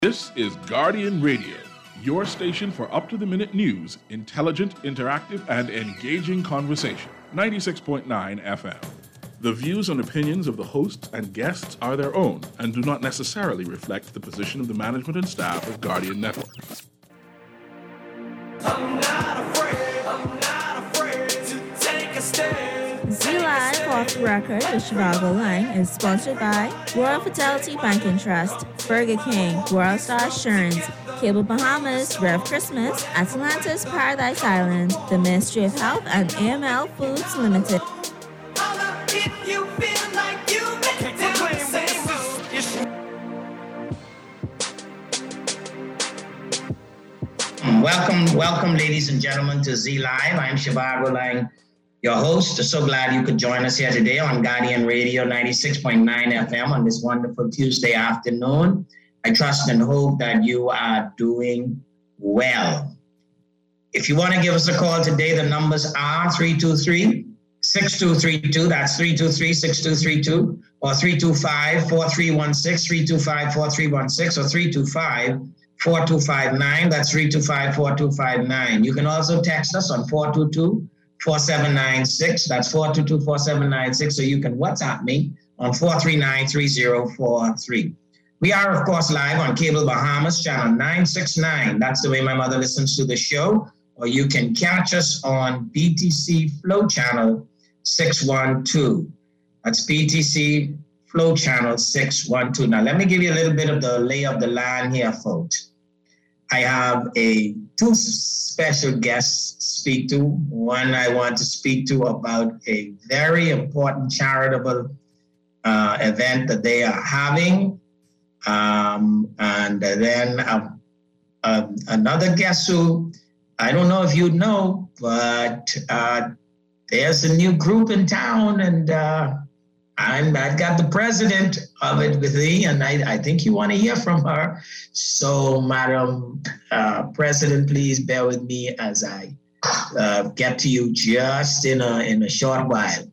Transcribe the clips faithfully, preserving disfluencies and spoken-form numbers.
This is Guardian Radio, your station for up-to-the-minute news, intelligent, interactive, and engaging conversation. ninety-six point nine F M. The views and opinions of the hosts and guests are their own and do not necessarily reflect the position of the management and staff of Guardian Network. I'm not afraid, I'm not afraid to take a stand. Z Live Off the Record with Chicago Line is sponsored by Royal Fidelity Banking Trust, Burger King, World Star Assurance, Cable Bahamas, Rev Christmas, Atlantis Paradise Island, the Ministry of Health, and A M L Foods Limited. If you feel like you make Welcome, welcome, ladies and gentlemen, to Z Live. I'm Shivago Lang, your host. So glad you could join us here today on Guardian Radio ninety-six point nine F M on this wonderful Tuesday afternoon. I trust and hope that you are doing well. If you want to give us a call today, the numbers are three two three, six two three two. That's three two three, six two three two, or three two five, four three one six, three two five, four three one six, or three two five, four two five nine. That's three two five, four two five nine. You can also text us on four two two, four seven nine six. That's four two two, four seven nine six. So you can WhatsApp me on four three nine, three zero four three. We are, of course, live on Cable Bahamas, channel nine sixty-nine. That's the way my mother listens to the show. Or you can catch us on B T C Flow Channel six one two. That's B T C Flow Channel six one two. Now, let me give you a little bit of the lay of the land here, folks. I have a two special guests to speak to. One I want to speak to about a very important charitable uh, event that they are having. Um, and then uh, uh, another guest who, I don't know if you know, but uh, there's a new group in town, and uh, I'm, I've got the president of it with me, and I, I think you want to hear from her. So, Madam uh, President, please bear with me as I uh, get to you just in a in a short while.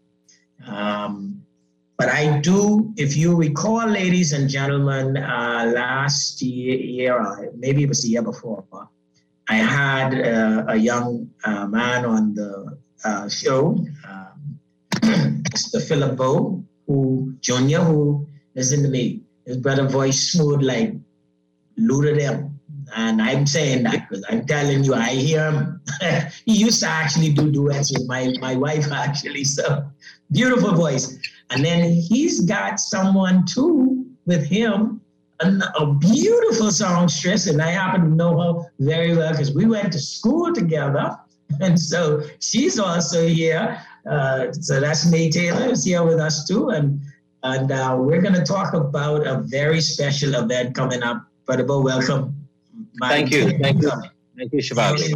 Um, but I do, if you recall, ladies and gentlemen, uh, last year, year, maybe it was the year before, I had uh, a young uh, man on the uh, show, um, Mister Philip Bowe, who Junior, who listened to me. His brother voice smooth like Luther them. And I'm saying that because I'm telling you, I hear him. He used to actually do duets with my, my wife, actually. So beautiful voice. And then he's got someone too with him, a, a beautiful songstress. And I happen to know her very well because we went to school together. And so she's also here. Uh, so that's May Taylor is here with us too. And and uh, we're going to talk about a very special event coming up. Brother Bo, welcome. My Thank you. Thank you. Thank you, Shivago.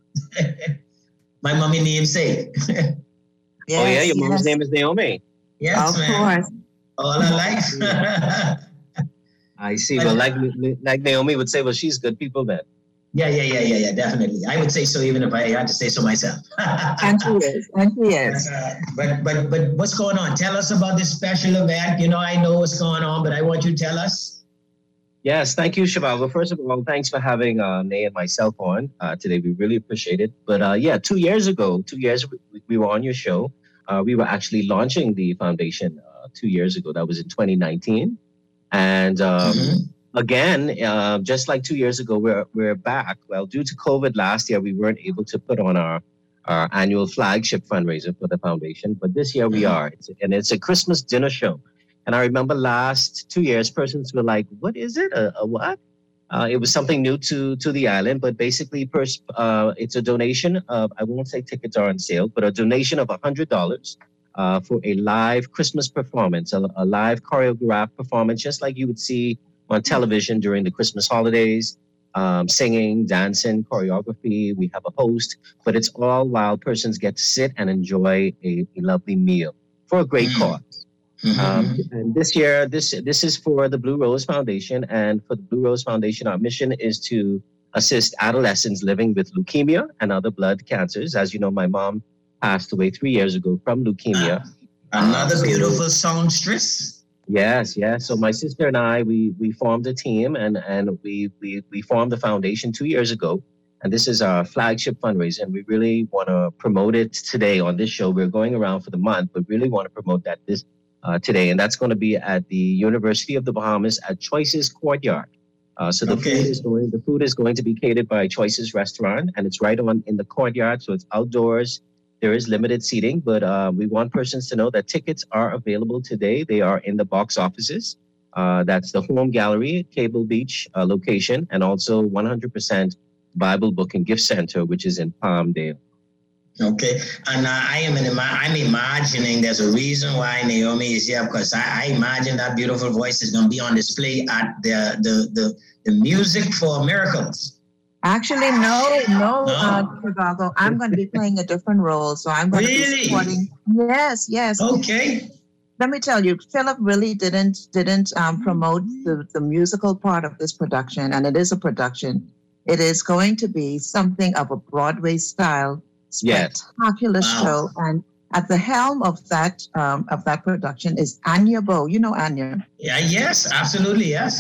My mommy namesake. Yes, oh, yeah? Your yes. mom's name is Naomi? Yes, of man. course. All her life. I see. Well, like, like Naomi would say, well, she's good people then. Yeah, yeah, yeah, yeah, yeah, definitely. I would say so even if I had to say so myself. And she is, and she is. Uh, but, but, but what's going on? Tell us about this special event. You know, I know what's going on, but I want you to tell us. Yes, thank you, Shivago. First of all, thanks for having uh, Nay and myself on uh, today. We really appreciate it. But uh, yeah, two years ago, two years we, we were on your show. Uh, we were actually launching the foundation uh, two years ago. That was in twenty nineteen. And um, mm-hmm. again, uh, just like two years ago, we're we're back. Well, due to COVID last year, we weren't able to put on our, our annual flagship fundraiser for the foundation. But this year we mm-hmm. are. It's, and it's a Christmas dinner show. And I remember last two years, persons were like, what is it? A, a what? Uh, it was something new to, to the island, but basically pers- uh, it's a donation of, I won't say tickets are on sale, but a donation of one hundred dollars uh, for a live Christmas performance, a, a live choreographed performance, just like you would see on television during the Christmas holidays, um, singing, dancing, choreography. We have a host, but it's all while persons get to sit and enjoy a, a lovely meal for a great cause. Mm-hmm. Um, and this year, this this is for the Blue Rose Foundation. And for the Blue Rose Foundation, our mission is to assist adolescents living with leukemia and other blood cancers. As you know, my mom passed away three years ago from leukemia. Uh, another um, so beautiful songstress. Yes, yes. So my sister and I, we we formed a team, and and we we we formed the foundation two years ago, and this is our flagship fundraiser, and we really want to promote it today on this show. We're going around for the month, but really want to promote that this uh, today, and that's going to be at the University of the Bahamas at Choices Courtyard. Uh, so the Okay. food is going the food is going to be catered by Choices Restaurant, and it's right on in the courtyard, so it's outdoors. There is limited seating, but uh, we want persons to know that tickets are available today. They are in the box offices. Uh, that's the Home Gallery, Cable Beach uh, location, and also one hundred percent Bible Book and Gift Center, which is in Palmdale. Okay, and uh, I am in, I'm imagining there's a reason why Naomi is here, because I, I imagine that beautiful voice is going to be on display at the the the, the Music for Miracles. Actually, no, no, No. uh, Chicago. I'm going to be playing a different role, so I'm going to Really? be supporting. Yes, yes. Okay. Let me tell you, Philip really didn't didn't um, promote the, the musical part of this production, and it is a production. It is going to be something of a Broadway style, Yes. spectacular Wow. show. And at the helm of that um, of that production is Anya Bo. You know Anya. Yeah. Yes. Absolutely. Yes.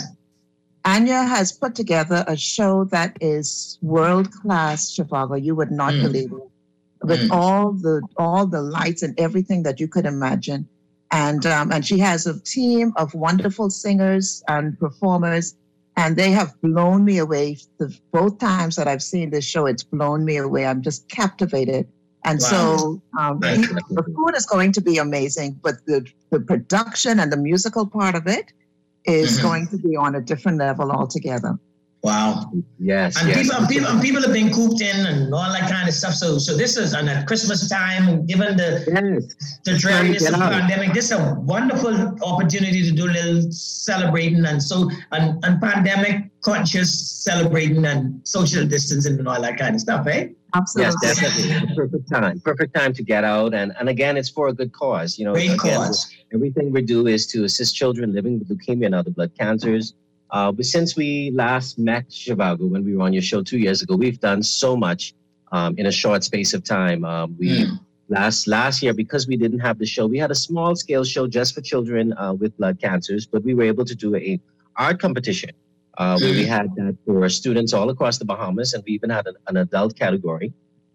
Anya has put together a show that is world class, Chicago. You would not Mm. believe it, with Mm. all the all the lights and everything that you could imagine. And um, and she has a team of wonderful singers and performers, and they have blown me away. The both times that I've seen this show, it's blown me away. I'm just captivated. And Wow. so um, Nice. the food is going to be amazing, but the the production and the musical part of it is Mhm. going to be on a different level altogether. Wow. Yes, And yes. people, and people, and people have been cooped in and all that kind of stuff. So, so this is, and at Christmas time, given the Yes. the dreariness Get of the out. pandemic, this is a wonderful opportunity to do a little celebrating and so and, and pandemic conscious celebrating and social distancing and all that kind of stuff, eh? Yes, Absolutely. definitely. Perfect time. Perfect time to get out. And, and again, it's for a good cause. You know, Great again, cause. everything we do is to assist children living with leukemia and other blood cancers. Uh, but since we last met Chicago when we were on your show two years ago, we've done so much um, in a short space of time. Um, we Mm. last last year, because we didn't have the show, we had a small scale show just for children uh, with blood cancers, but we were able to do a art competition uh, where we Mm. had that for students all across the Bahamas, and we even had an, an adult category.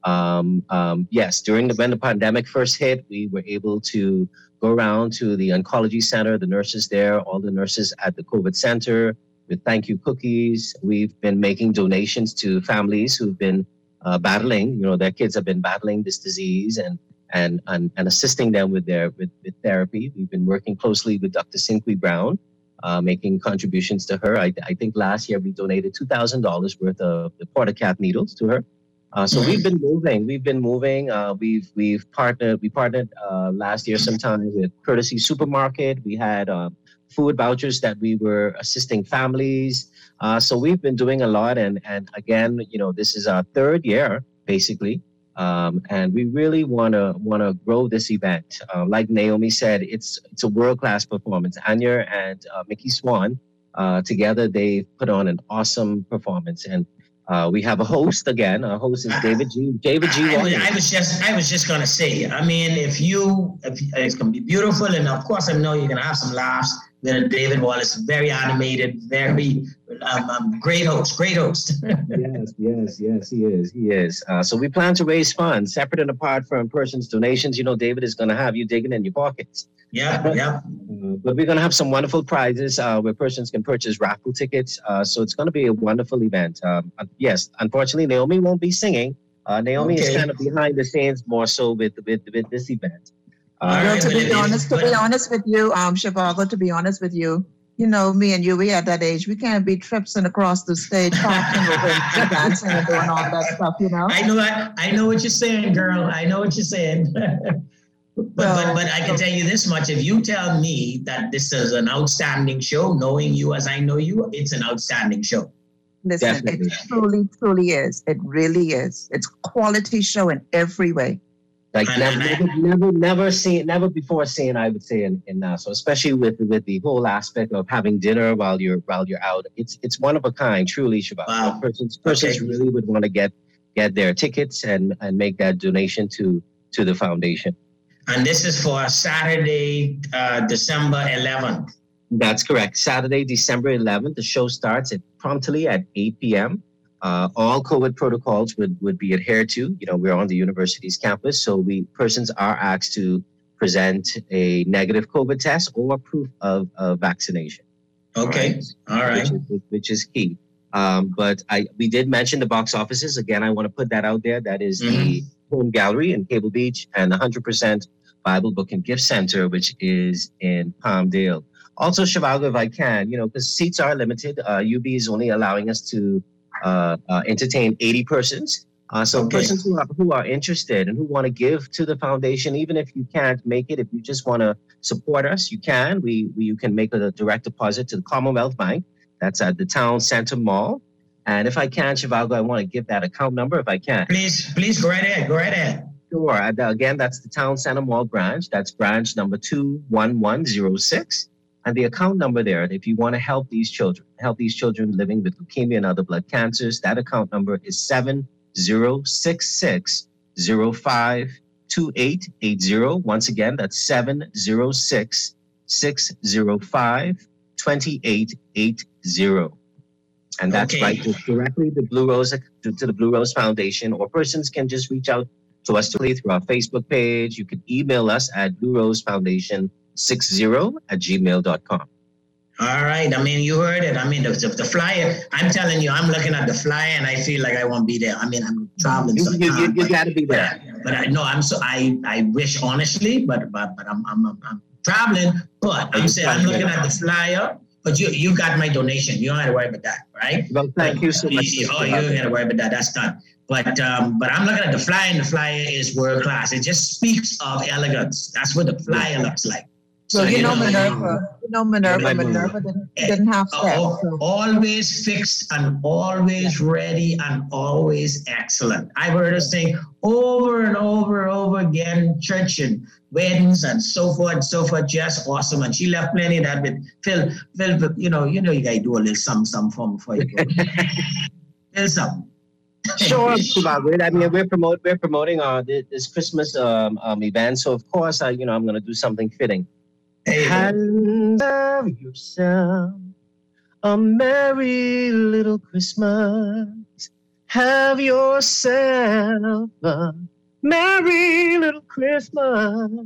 Um, um, yes, during the when the pandemic first hit, we were able to go around to the oncology center, the nurses there, all the nurses at the COVID center with thank you cookies. We've been making donations to families who've been uh, battling, you know, their kids have been battling this disease and and and, and assisting them with their with, with therapy. We've been working closely with Doctor Cinquy Brown, uh, making contributions to her. I, I think last year we donated two thousand dollars worth of the Portacat needles to her. Uh, so Mhm. we've been moving. We've been moving. Uh, we've we've partnered. We partnered uh, last year sometime with Courtesy Supermarket. We had uh, food vouchers that we were assisting families. Uh, so we've been doing a lot. And and again, you know, this is our third year basically, um, and we really want to want to grow this event. Uh, like Naomi said, it's it's a world class performance. Anya and uh, Mickey Swan uh, together, they put on an awesome performance. And Uh, we have a host again. Our host is David G. David G. I, I, was, Walker. I was just, I was just gonna say. I mean, if you, if it's gonna be beautiful, and of course, I know you're gonna have some laughs. With David Wallace, very animated, very um, um, great host, great host. Yes, yes, yes, he is. He is. Uh, so we plan to raise funds separate and apart from persons' donations. You know, David is going to have you digging in your pockets. yeah, yeah. Uh, but we're going to have some wonderful prizes uh, where persons can purchase raffle tickets. Uh, so it's going to be a wonderful event. Um, uh, yes, unfortunately, Naomi won't be singing. Uh, Naomi is Okay. kind of behind the scenes more so with with, with this event. All Uh, Well, right, to but be if- honest, to but- be honest with you, um, Chicago, to be honest with you, you know, me and you, we at that age, we can't be tripping across the stage, talking and dancing and doing all that stuff, you know. I know, I, I know what you're saying, girl. I know what you're saying. but, but but I can tell you this much: if you tell me that this is an outstanding show, knowing you as I know you, it's an outstanding show. Listen, Definitely. it truly, truly is. It really is. It's quality show in every way. Like And- never, and I- never, never, never seen, never before seen. I would say in, in Nassau, especially with with the whole aspect of having dinner while you're while you're out. It's it's one of a kind, truly, Shabbat. Wow. Persons persons Okay. really would want to get get their tickets and and make that donation to to the foundation. And this is for Saturday, uh, December eleventh. That's correct. Saturday, December eleventh, the show starts at promptly at eight p.m. Uh, all COVID protocols would, would be adhered to. You know, we're on the university's campus, so we persons are asked to present a negative COVID test or proof of, of vaccination. Okay, all right. Which is, which is key. Um, but I we did mention the box offices. Again, I want to put that out there. That is mm-hmm. the Home Gallery in Cable Beach and the one hundred percent Bible Book and Gift Center, which is in Palmdale. Also, Shivago, if I can, you know, because seats are limited. Uh, U B is only allowing us to uh, uh, entertain eighty persons. Uh, so okay. persons who are, who are interested and who want to give to the foundation, even if you can't make it, if you just want to support us, you can. We, we you can make a direct deposit to the Commonwealth Bank. That's at the Town Center Mall. And if I can, Shivago, I want to give that account number if I can. Please, please go right ahead. Go right ahead. Sure. And, uh, again, that's the Town Center Mall branch. That's branch number two one one zero six. And the account number there, if you want to help these children, help these children living with leukemia and other blood cancers, that account number is seven zero six six zero five two eight eight zero. Once again, that's seven zero six six zero five two eight eight zero. And that's Okay. right, just directly to Blue Rose to, to the Blue Rose Foundation, or persons can just reach out to us directly through our Facebook page. You can email us at Blue Rose Foundation sixty at gmail dot com. All right. I mean, you heard it. I mean, the, the, the flyer, I'm telling you, I'm looking at the flyer and I feel like I won't be there. I mean, I'm traveling. You, so you, you, you got to be but, there. but I know I'm so, I, I wish honestly, but, but, but I'm, I'm, I'm traveling, but I'm saying, I'm looking at the flyer, but you, you got my donation. You don't have to worry about that, right? Well, thank you so much. You, oh, you don't have to worry about that. That's done. But, um, but I'm looking at the flyer and the flyer is world class. It just speaks of elegance. That's what the flyer looks like. So, you, you know, know Minerva, you know Minerva, Minerva didn't, didn't have steps. So. Always fixed and always ready and always excellent. I've heard her sing over and over and over again, church and weddings and so forth and so forth, just awesome. And she left plenty of that with Phil, Phil, you know, you know, you gotta do a little some, some form before you go. Phil, some. Sure, I mean, we're promote we're promoting uh this Christmas um, um event, so of course, I you know, I'm gonna do something fitting. Hey, have yourself a merry little Christmas. Have yourself a merry little Christmas.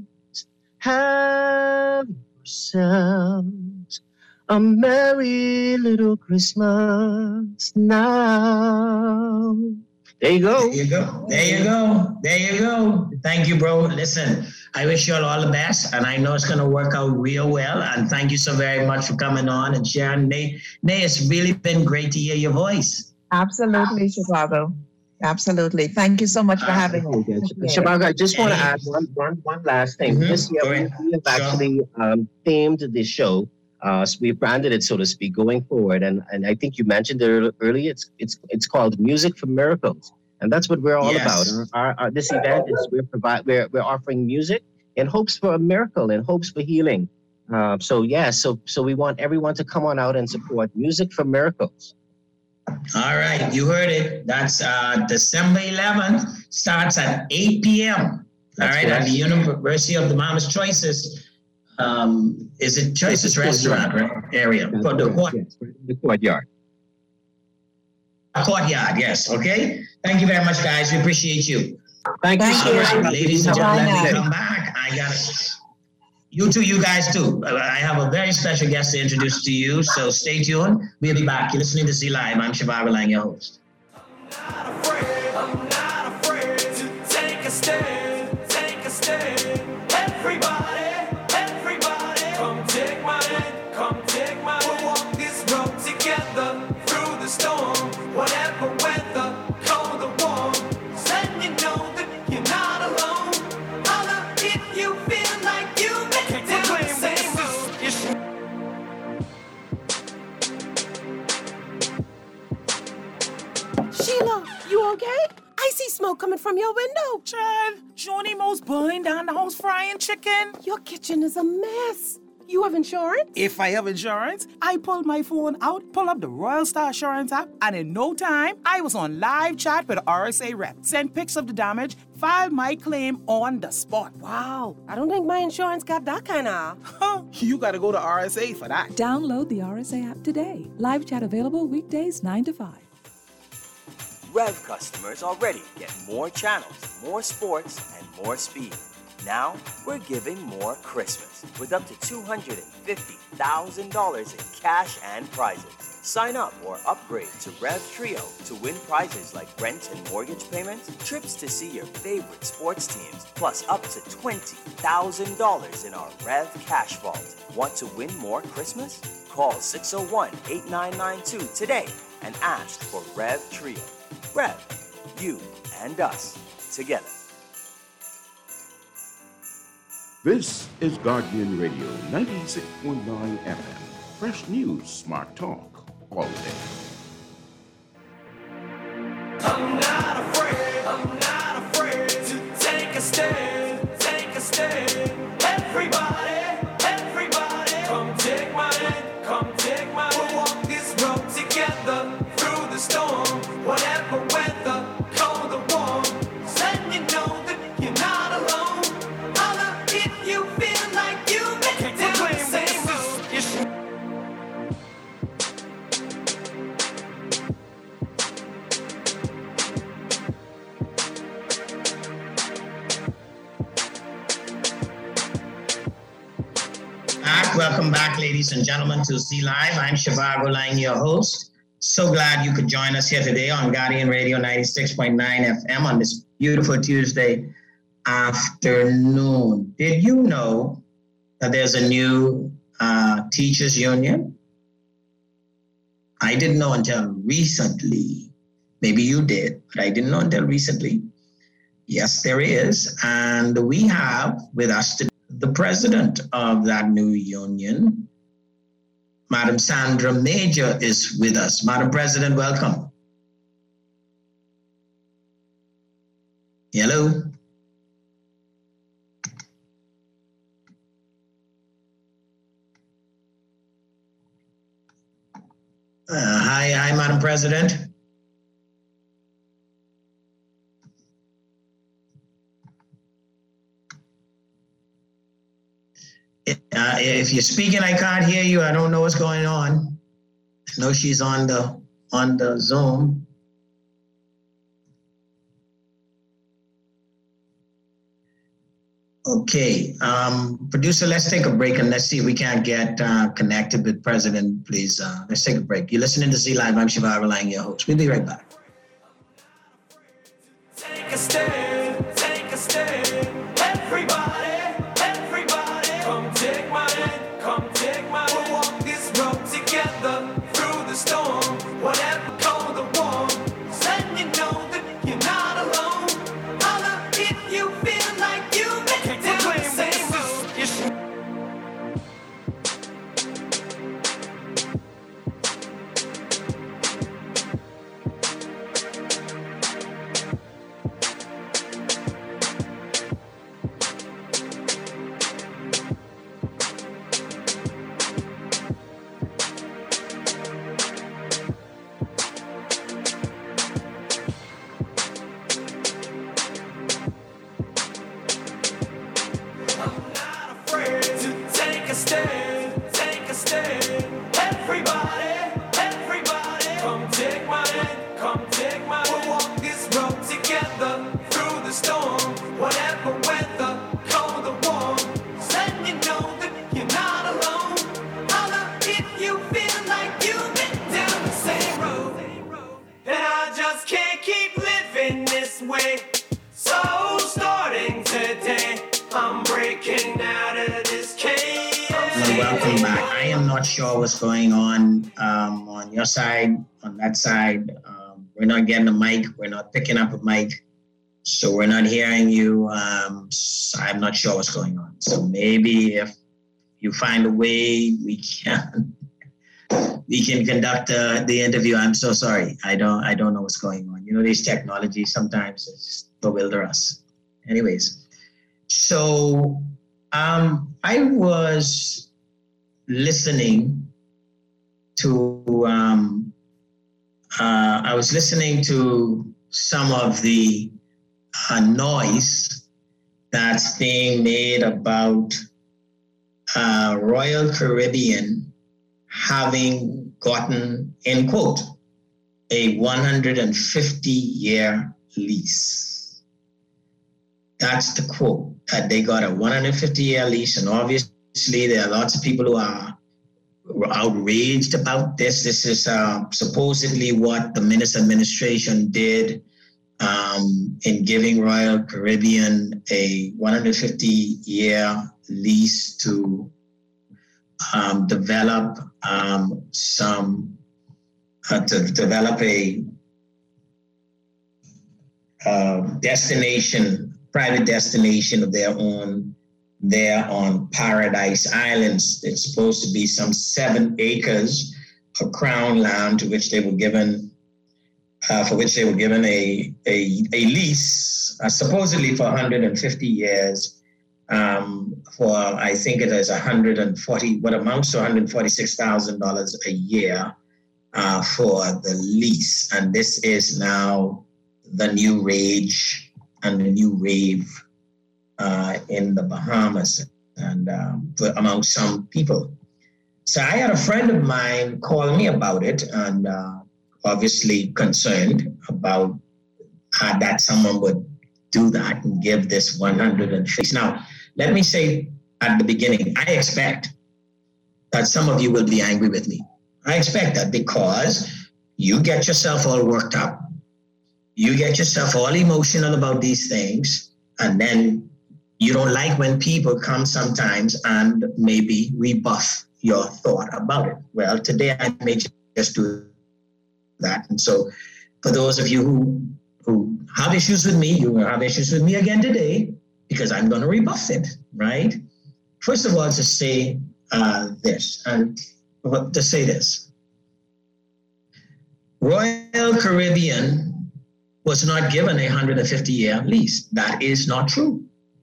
Have yourself a merry little Christmas now. There you go. There you go. There you go. There you go. Thank you, bro. Listen, I wish you all, all the best, and I know it's going to work out real well. And thank you so very much for coming on and sharing. Nay, Nay, it's really been great to hear your voice. Absolutely, Shivago. Absolutely. Thank you so much for having me. Shivago, I just want to add one, one, one last thing. Mm-hmm. This year, we, we have actually um, themed the show. Uh, so we branded it, so to speak, going forward. And and I think you mentioned it earlier. It's it's it's called Music for Miracles, and that's what we're all Yes. about. Our, our, this event is we're provide we're we're offering music in hopes for a miracle, in hopes for healing. Uh, so yeah, so so we want everyone to come on out and support Music for Miracles. All right, you heard it. That's uh, December eleventh. Starts at eight p.m. All That's right, correct. at the University of the Mama's Choices. Um, is it Choices Restaurant right? area? That's For the correct, court, yes, right in the courtyard. courtyard, yes. Okay. Thank you very much, guys. We appreciate you. Thank, Thank you you. so All much. right, ladies and Bye-bye gentlemen, now. we come back. I got it. You too, you guys too. I have a very special guest to introduce to you, so stay tuned. We'll be back. You're listening to Z Live. I'm Shivago Lang, your host. I'm not afraid, I'm not afraid to take a stand, take a stand. Everybody, everybody, come take my hand, come take my hand. We'll walk this road together through the storm, whatever weather, cold or warm. Letting you know that you're not alone. Holla if you feel like you've been down the same road. Sheila, you okay? I see smoke coming from your window. Child, Johnny Mo's burning down the house frying chicken. Your kitchen is a mess. You have insurance? If I have insurance, I pull my phone out, pull up the Royal Star Assurance app, and in no time, I was on live chat with the R S A rep, sent pics of the damage, filed my claim on the spot. Wow, I don't think my insurance got that kind of... Huh, you gotta go to R S A for that. Download the R S A app today. Live chat available weekdays nine to five. Rev customers already get more channels, more sports, and more speed. Now, we're giving more Christmas with up to two hundred fifty thousand dollars in cash and prizes. Sign up or upgrade to Rev Trio to win prizes like rent and mortgage payments, trips to see your favorite sports teams, plus up to twenty thousand dollars in our Rev Cash Vault. Want to win more Christmas? Call six oh one, eight nine nine two today and ask for Rev Trio. Rev, you and us together. This is Guardian Radio ninety-six point nine F M. Fresh news, smart talk, all day. I'm not afraid, I'm not afraid to take a stand, take a stand. Everybody, everybody, come take my hand, come take my hand. We'll walk this road together through the storm, whatever weather, cold or warm. Letting you know that you're not alone. Holla if you feel like you've been down the same road. You should. Welcome back, ladies and gentlemen, to Z Live. I'm Shivago Lang, your host. So glad you could join us here today on Guardian Radio ninety-six point nine F M on this beautiful Tuesday afternoon. Did you know that there's a new uh, teachers union? I didn't know until recently. Maybe you did, but I didn't know until recently. Yes, there is. And we have with us today the president of that new union, Madam Sandra Major, is with us. Madam President, welcome. Hello. Uh, hi, hi, Madam President. Uh, if you're speaking, I can't hear you. I don't know what's going on. I know she's on the on the Zoom. Okay, um, producer, let's take a break and let's see if we can't get uh, connected with President, please. Uh, let's take a break. You're listening to Z Live. I'm Shivago Lang, your host. We'll be right back. Take a stand, take a stand, everybody. Take my hand, come take my hand. We'll walk this road together through the storm, whatever cold or warm. Letting you know that you're not alone. Holla if you feel like you've been down the same road. You should. What's going on um, on your side, on that side. Um, we're not getting a mic. We're not picking up a mic. So we're not hearing you. Um, so I'm not sure what's going on. So maybe if you find a way, we can we can conduct uh, the interview. I'm so sorry. I don't I don't know what's going on. You know, these technologies sometimes it's bewilder us. Anyways, so um, I was listening to, um, uh, I was listening to some of the uh, noise that's being made about uh, Royal Caribbean having gotten, in quote, a one hundred fifty year lease. That's the quote, that they got a one hundred fifty year lease. And obviously there are lots of people who are outraged about this. This is uh, supposedly what the Minnis administration did um, in giving Royal Caribbean a one hundred fifty year lease to um, develop um, some Uh, to develop a uh, destination, private destination of their own there on Paradise Islands. It's supposed to be some seven acres of crown land to which they were given, uh, for which they were given a, a, a lease, uh, supposedly for one hundred fifty years, um, for I think it is one hundred forty, what amounts to one hundred forty-six thousand dollars a year. Uh, for the lease. And this is now the new rage and the new rave uh, in the Bahamas and um, among some people. So I had a friend of mine call me about it and uh, obviously concerned about uh, that someone would do that and give this one hundred fifty. Now, let me say at the beginning, I expect that some of you will be angry with me. I expect that because you get yourself all worked up, you get yourself all emotional about these things, and then you don't like when people come sometimes and maybe rebuff your thought about it. Well, today I may just do that. And so for those of you who, who have issues with me, you will have issues with me again today because I'm going to rebuff it, right? First of all, to say uh, this, and to say this. Royal Caribbean was not given a one hundred fifty year lease. That is not true.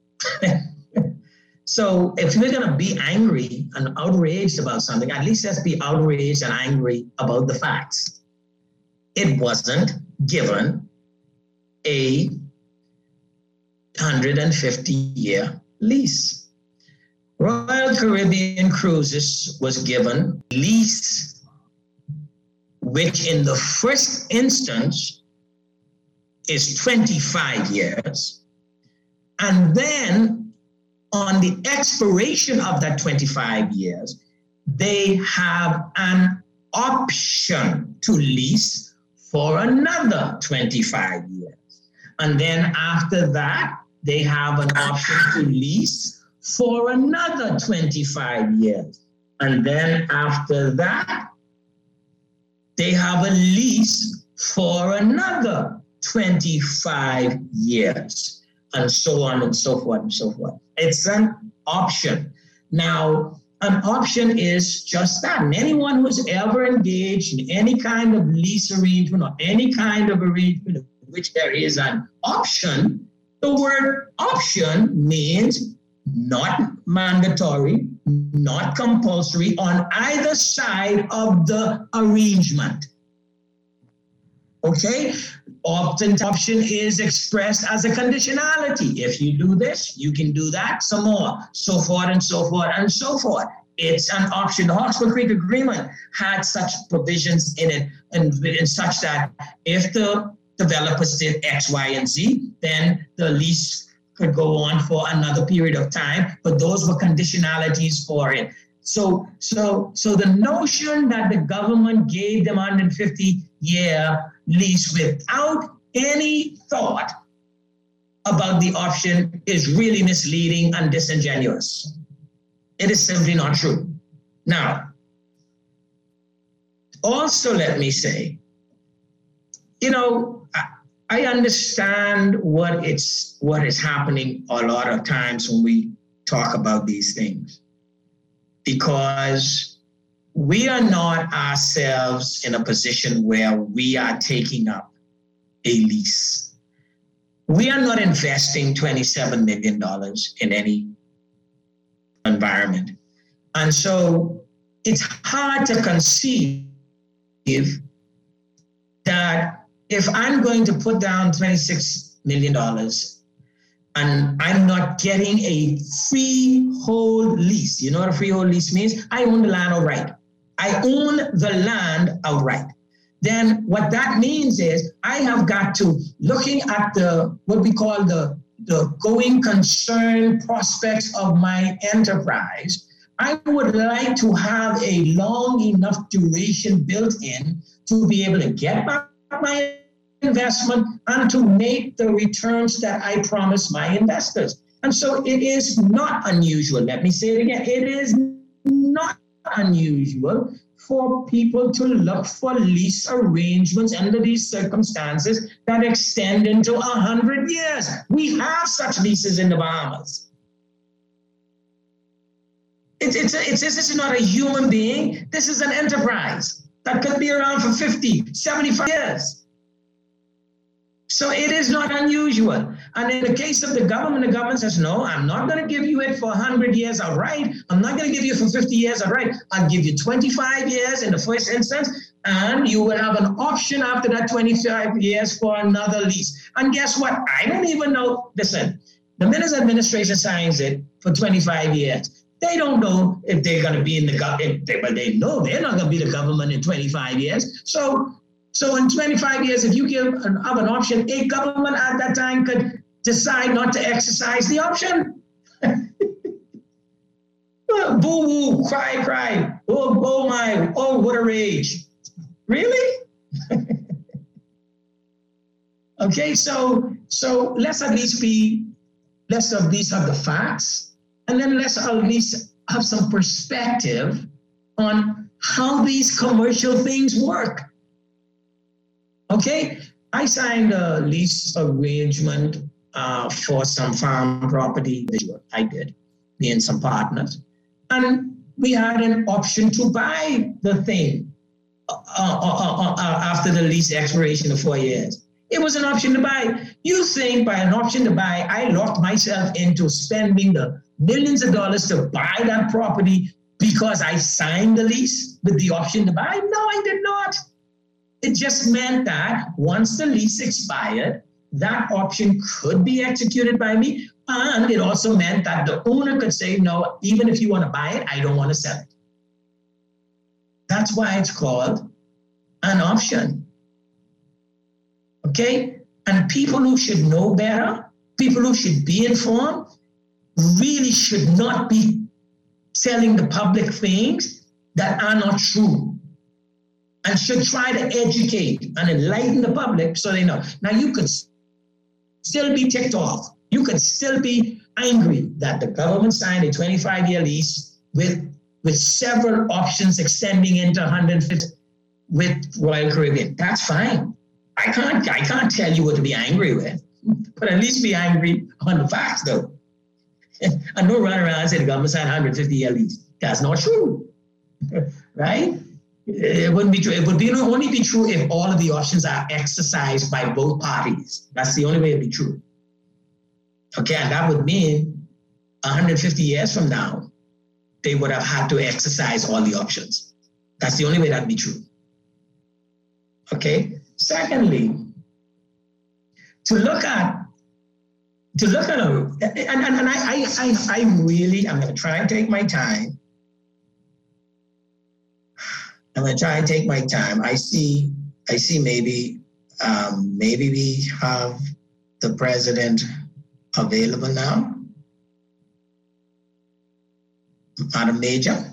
So if we're going to be angry and outraged about something, at least let's be outraged and angry about the facts. It wasn't given a one hundred fifty year lease. Royal Caribbean Cruises was given lease, which in the first instance is twenty-five years. And then on the expiration of that twenty-five years, they have an option to lease for another twenty-five years. And then after that, they have an option to lease for another twenty-five years. And then after that, they have a lease for another twenty-five years, and so on and so forth and so forth. It's an option. Now, an option is just that. And anyone who's ever engaged in any kind of lease arrangement or any kind of arrangement in which there is an option, the word option means not mandatory, not compulsory on either side of the arrangement. Okay? Often option is expressed as a conditionality. If you do this, you can do that some more, so forth and so forth and so forth. It's an option. The Hawksbill Creek Agreement had such provisions in it, and, and such that if the developers did X, Y, and Z, then the lease could go on for another period of time, but those were conditionalities for it. So, so, so the notion that the government gave them one hundred fifty year lease without any thought about the option is really misleading and disingenuous. It is simply not true. Now, also let me say, you know, I, I understand what it's what is happening a lot of times when we talk about these things, because we are not ourselves in a position where we are taking up a lease. We are not investing twenty-seven million dollars in any environment. And so it's hard to conceive that if I'm going to put down twenty-six million dollars and I'm not getting a freehold lease, you know what a freehold lease means? I own the land outright. I own the land outright. Then what that means is I have got to, looking at the, what we call the, the going concern prospects of my enterprise, I would like to have a long enough duration built in to be able to get back my investment and to make the returns that I promise my investors. And so it is not unusual. Let me say it again. It is not unusual for people to look for lease arrangements under these circumstances that extend into a hundred years. We have such leases in the Bahamas. It's, it's, a, it's, this is not a human being. This is an enterprise that could be around for fifty, seventy-five years. So it is not unusual. And in the case of the government, the government says, no, I'm not going to give you it for one hundred years outright. I'm not going to give you for fifty years outright. I'll give you twenty-five years in the first instance, and you will have an option after that twenty-five years for another lease. And guess what? I don't even know. Listen, the Mills administration signs it for twenty-five years. They don't know if they're going to be in the government. Well, they know they're not going to be the government in twenty-five years. So So in twenty-five years, if you give an, have an option, a government at that time could decide not to exercise the option. Boo woo, cry, cry. Oh, oh my, oh, what a rage. Really? Okay, so so let's at least be, let's at least have the facts, and then let's at least have some perspective on how these commercial things work. Okay, I signed a lease arrangement uh, for some farm property. I did, me and some partners. And we had an option to buy the thing uh, uh, uh, uh, after the lease expiration of four years. It was an option to buy. You think by an option to buy, I locked myself into spending the millions of dollars to buy that property because I signed the lease with the option to buy? No, I did not. It just meant that once the lease expired, that option could be executed by me. And it also meant that the owner could say, no, even if you want to buy it, I don't want to sell it. That's why it's called an option. Okay? And people who should know better, people who should be informed, really should not be telling the public things that are not true. And should try to educate and enlighten the public so they know. Now, you could still be ticked off. You could still be angry that the government signed a twenty-five-year lease with, with several options extending into one hundred fifty with Royal Caribbean. That's fine. I can't, I can't tell you what to be angry with, but at least be angry on the facts, though. And don't run around and say the government signed a one hundred fifty-year lease. That's not true, right? It wouldn't be true. It would be only be true if all of the options are exercised by both parties. That's the only way it'd be true. Okay, and that would mean one hundred fifty years from now, they would have had to exercise all the options. That's the only way that'd be true. Okay. Secondly, to look at to look at a and, and, and I, I I I really I'm going to try and take my time. I'm going to try and take my time. I see, I see maybe, um, maybe we have the president available now. Madam Major.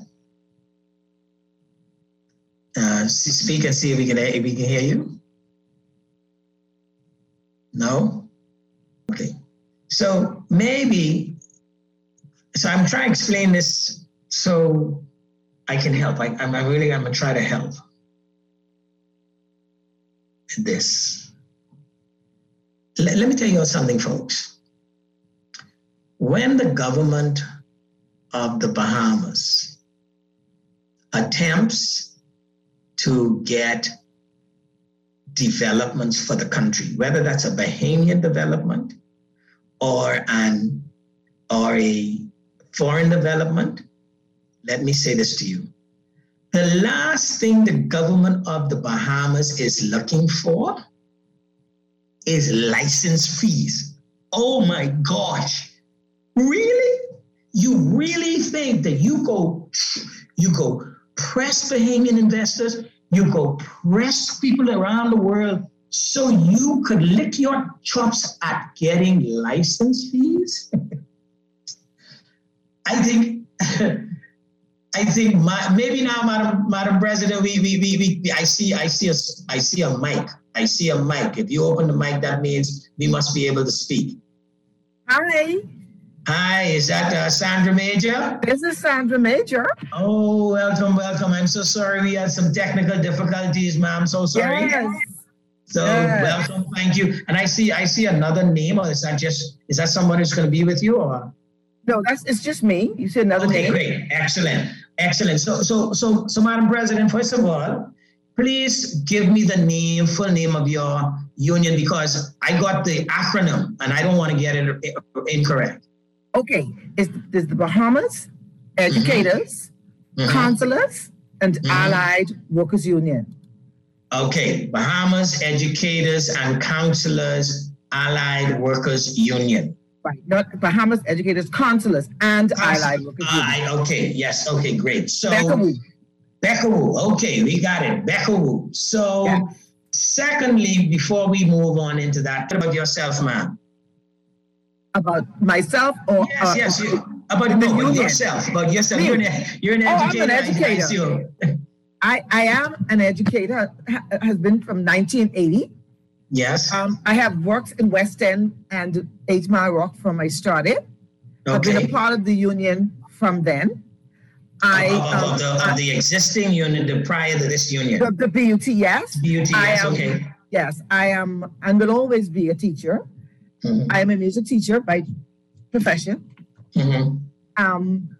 Uh, speak and see if we can, if we can hear you. No? Okay. So maybe, so I'm trying to explain this so I can help. I, I'm I really, I'm gonna try to help this. Let, let me tell you something, folks. When the government of the Bahamas attempts to get developments for the country, whether that's a Bahamian development or an or a foreign development, let me say this to you. The last thing the government of the Bahamas is looking for is license fees. Oh my gosh. Really? You really think that you go, you go press Bahamian investors, you go press people around the world so you could lick your chops at getting license fees? I think I think my, maybe now, Madam Madam President, we, we we we I see I see a I see a mic. I see a mic. If you open the mic, that means we must be able to speak. Hi. Hi, is that uh, Sandra Major? This is Sandra Major. Oh, welcome, welcome. I'm so sorry we had some technical difficulties, ma'am. So sorry. Yes. So yes. welcome, thank you. And I see I see another name, or is that just is that someone who's going to be with you, or? No, that's it's just me. You see another okay, name. Great, excellent, excellent. So, so, so, so, Madam President, first of all, please give me the name, full name of your union, because I got the acronym and I don't want to get it incorrect. Okay, it's, it's the Bahamas Educators, mm-hmm. Consulars, and mm-hmm. Allied Workers Union. Okay, Bahamas Educators and Counselors Allied Workers Union. Right, not Bahamas Educators, Consulars, and Consul- Allied Workers Union. Uh, okay, yes, okay, great. So, Beckawu. Beckawu, okay, we got it, Beckawu. So, yeah. Secondly, before we move on into that, what about yourself, ma'am? About myself or? Yes, uh, yes, you, about no, about yourself, about yourself. You're an, you're an oh, educator. I'm an educator. I, I am an educator, has been from nineteen eighty. Yes. Um, I have worked in West End and Eight Mile Rock from I started. Okay. I've been a part of the union from then. I of, of, um, of, the, of the existing union, the prior to this union. The, the B U T, yes. B U T, yes, am, okay. Yes, I am and will always be a teacher. Mm-hmm. I am a music teacher by profession. Mm-hmm. Um,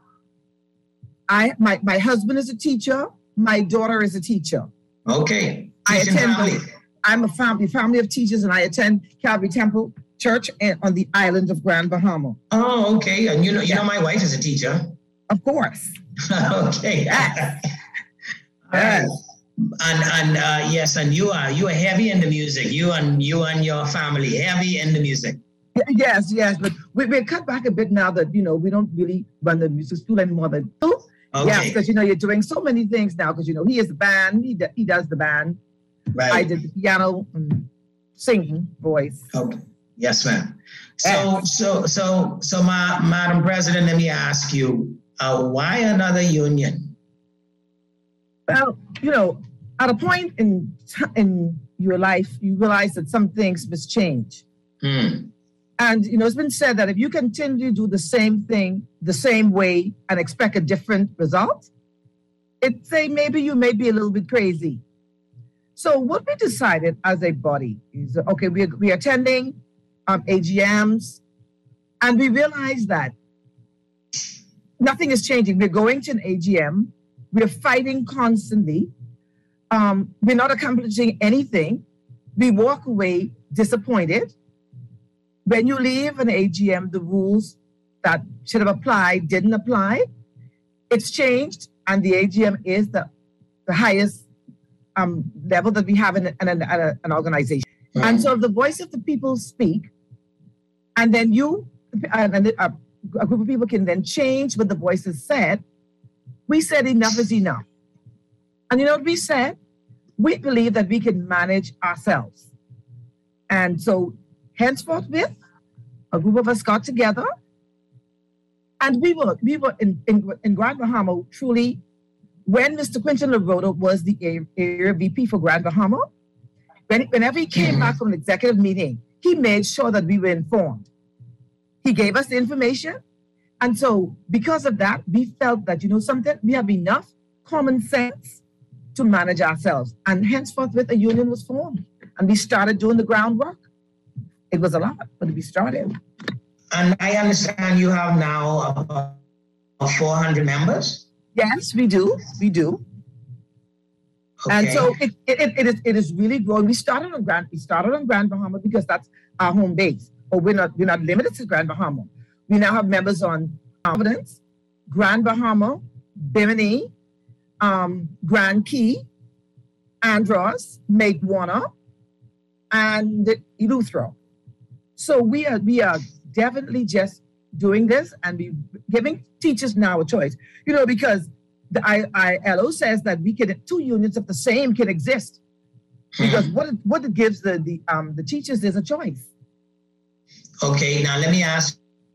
I my my husband is a teacher. My daughter is a teacher. Okay. I Teaching attend. family. I'm a family family of teachers, and I attend Calvary Temple Church on the island of Grand Bahama. Oh, okay. And you know, you yeah. know, my wife is a teacher. Of course. Okay. Yes. Yes. And and uh, yes, and you are you are heavy in the music. You and you and your family heavy in the music. Yes, yes, but we we cut back a bit now that you know we don't really run the music school anymore. Than two. Okay. Yes, because you know you're doing so many things now. Because you know he is the band. He he does the band. Right. I did the piano and singing voice. Okay. Yes, ma'am. So yes. so so so, my Madam President, let me ask you, uh, why another union? Well, you know, at a point in in your life, you realize that some things must change. Hmm. And you know, it's been said that if you continue to do the same thing the same way and expect a different result, it say maybe you may be a little bit crazy. So what we decided as a body is, okay, we are, we are attending um, A G Ms, and we realized that nothing is changing. We're going to an A G M, we're fighting constantly, um, we're not accomplishing anything, we walk away disappointed. When you leave an A G M, the rules that should have applied didn't apply. It's changed, and the A G M is the, the highest um, level that we have in, in, in, in an organization. Mm-hmm. And so if the voice of the people speak, and then you, and, and a, a group of people can then change what the voices said, we said enough is enough. And you know what we said? We believe that we can manage ourselves. And so henceforth with, a group of us got together, and we were we were in, in, in Grand Bahama truly, when Mister Quinton LaRota was the area V P for Grand Bahama, when, whenever he came back from an executive meeting, he made sure that we were informed. He gave us the information. And so because of that, we felt that, you know something, we have enough common sense to manage ourselves. And henceforth with, a union was formed, and we started doing the groundwork. It was a lot, but we started. And I understand you have now about four hundred members? Yes, we do. We do. Okay. And so it, it, it, is, it is really growing. We started on Grand, we started on Grand Bahama because that's our home base. But we're not, we're not limited to Grand Bahama. We now have members on Providence, Grand Bahama, Bimini, um, Grand Key, Andros, Make Warner, and Eleuthero. So we are we are definitely just doing this and we giving teachers now a choice. You know, because the I L O says that we can two unions of the same can exist. Because what it, what it gives the the um the teachers is a choice. Okay, now let me ask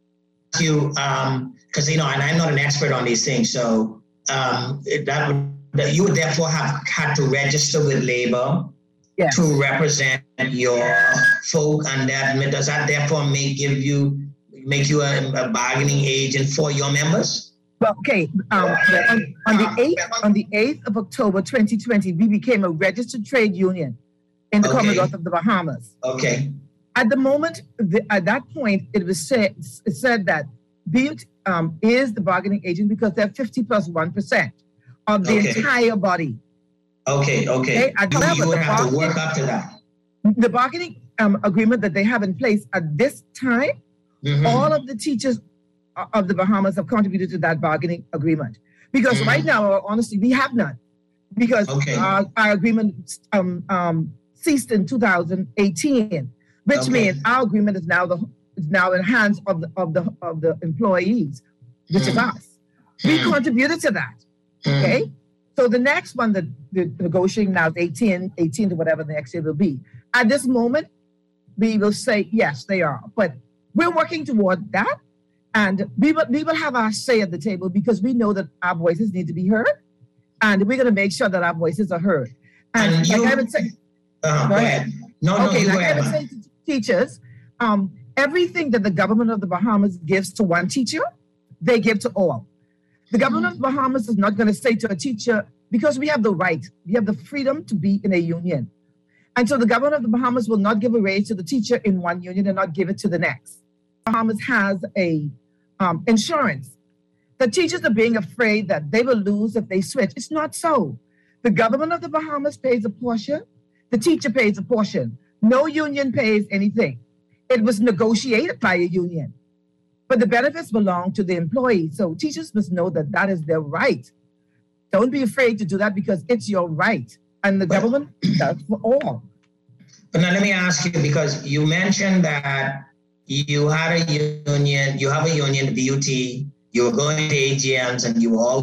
you, um, because you know, and I'm not an expert on these things, so um, that would that you would therefore have had to register with labor yes. to represent your folk, and that does that therefore make give you make you a, a bargaining agent for your members? Well, okay. Um, on, on the eighth on the eighth of October, twenty twenty, we became a registered trade union in the okay. Commonwealth of the Bahamas. Okay. At the moment, the, at that point, it was said it said that B U T um, is the bargaining agent because they're fifty plus one percent of the okay. entire body. Okay, okay. okay? You, you would have to work up to that. The bargaining um, agreement that they have in place at this time, mm-hmm. all of the teachers of the Bahamas have contributed to that bargaining agreement. Because mm-hmm. right now, honestly, we have none. Because okay. our, our agreement um, um, ceased in two thousand eighteen, which okay. means our agreement is now the is now in hands of the of the of the employees, which mm-hmm. is us. We mm-hmm. contributed to that. Mm-hmm. Okay. So the next one that the negotiating now is eighteen, eighteen to whatever the next year will be. At this moment, we will say yes, they are. But we're working toward that. And we will, we will have our say at the table because we know that our voices need to be heard. And we're going to make sure that our voices are heard. And, and like you, I would say, uh, go ahead. No, no, okay, you like ahead, I would say to teachers, um, everything that the government of the Bahamas gives to one teacher, they give to all. The government of the Bahamas is not going to say to a teacher, because we have the right, we have the freedom to be in a union. And so the government of the Bahamas will not give a raise to the teacher in one union and not give it to the next. Bahamas has a Um, insurance. The teachers are being afraid that they will lose if they switch. It's not so. The government of the Bahamas pays a portion. The teacher pays a portion. No union pays anything. It was negotiated by a union. But the benefits belong to the employee. So teachers must know that that is their right. Don't be afraid to do that because it's your right. And the but, government does for all. But now let me ask you, because you mentioned that you had a union, you have a union, the B U T, you were going to A G Ms and you were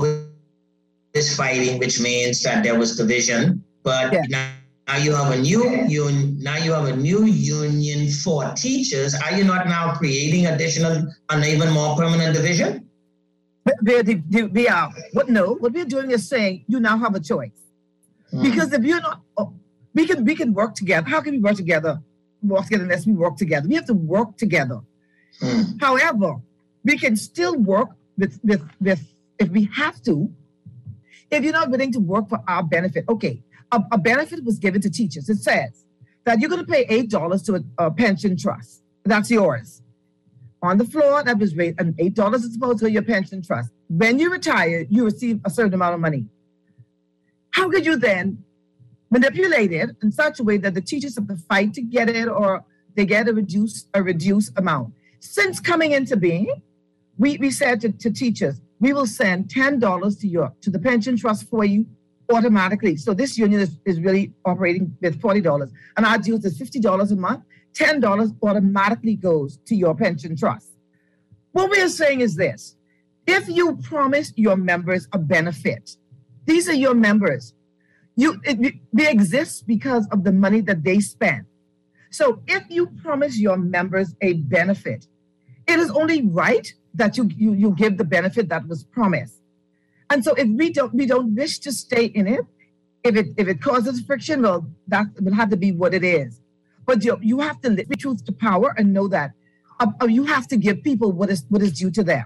always fighting, which means that there was division. But yeah. now, now you have a new union, now you have a new union for teachers. Are you not now creating additional and even more permanent division? We, we, we are. What no, what we're doing is saying you now have a choice. Hmm. Because if you're not, oh, we can we can work together. How can we work together? Work together unless we work together. We have to work together. Hmm. However, we can still work with, with, with, if we have to, if you're not willing to work for our benefit. Okay, a, a benefit was given to teachers. It says that you're going to pay eight dollars to a, a pension trust. That's yours. On the floor, that was raised, and eight dollars is supposed to be your pension trust. When you retire, you receive a certain amount of money. How could you then manipulate it in such a way that the teachers have to fight to get it or they get a reduced a reduced amount? Since coming into being, we, we said to, to teachers, we will send ten dollars to your to the pension trust for you automatically. So this union is, is really operating with forty dollars. And our dues is fifty dollars a month. ten dollars automatically goes to your pension trust. What we are saying is this. If you promise your members a benefit, these are your members. You, it, they exist because of the money that they spend. So if you promise your members a benefit, it is only right that you, you, you give the benefit that was promised. And so if we don't we don't wish to stay in it, if it if it causes friction, well, that will have to be what it is. But you, you have to live truth to power and know that uh, you have to give people what is what is due to them.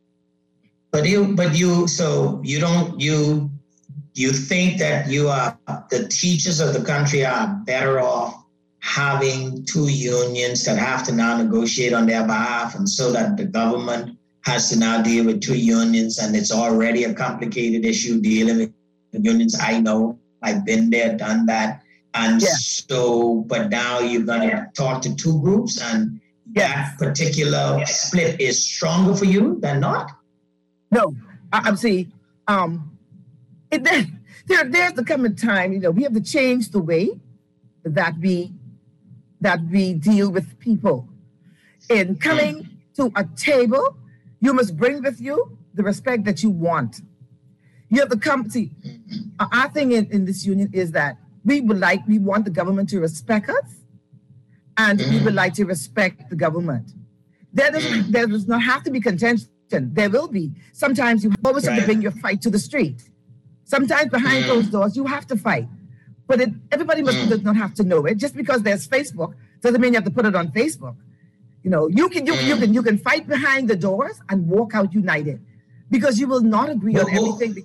But you but you so you don't you You think that you are the teachers of the country are better off having two unions that have to now negotiate on their behalf, and so that the government has to now deal with two unions, and it's already a complicated issue dealing with unions. I know, I've been there, done that, and yeah. so. But now you're going to talk to two groups, and yes. that particular yes. split is stronger for you than not. No, I, I'm see. Um, it, there, there, there's the coming time, you know, we have to change the way that we that we deal with people. In coming to a table, you must bring with you the respect that you want. You have to come, see, our thing in, in this union is that we would like, we want the government to respect us, and we would like to respect the government. There does, there does not have to be contention. There will be. Sometimes you always have to bring your fight to the street. Sometimes behind closed doors, you have to fight. But it, everybody must, does not have to know it. Just because there's Facebook doesn't mean you have to put it on Facebook. You know, you can you, you can you can fight behind the doors and walk out united, because you will not agree no, on everything.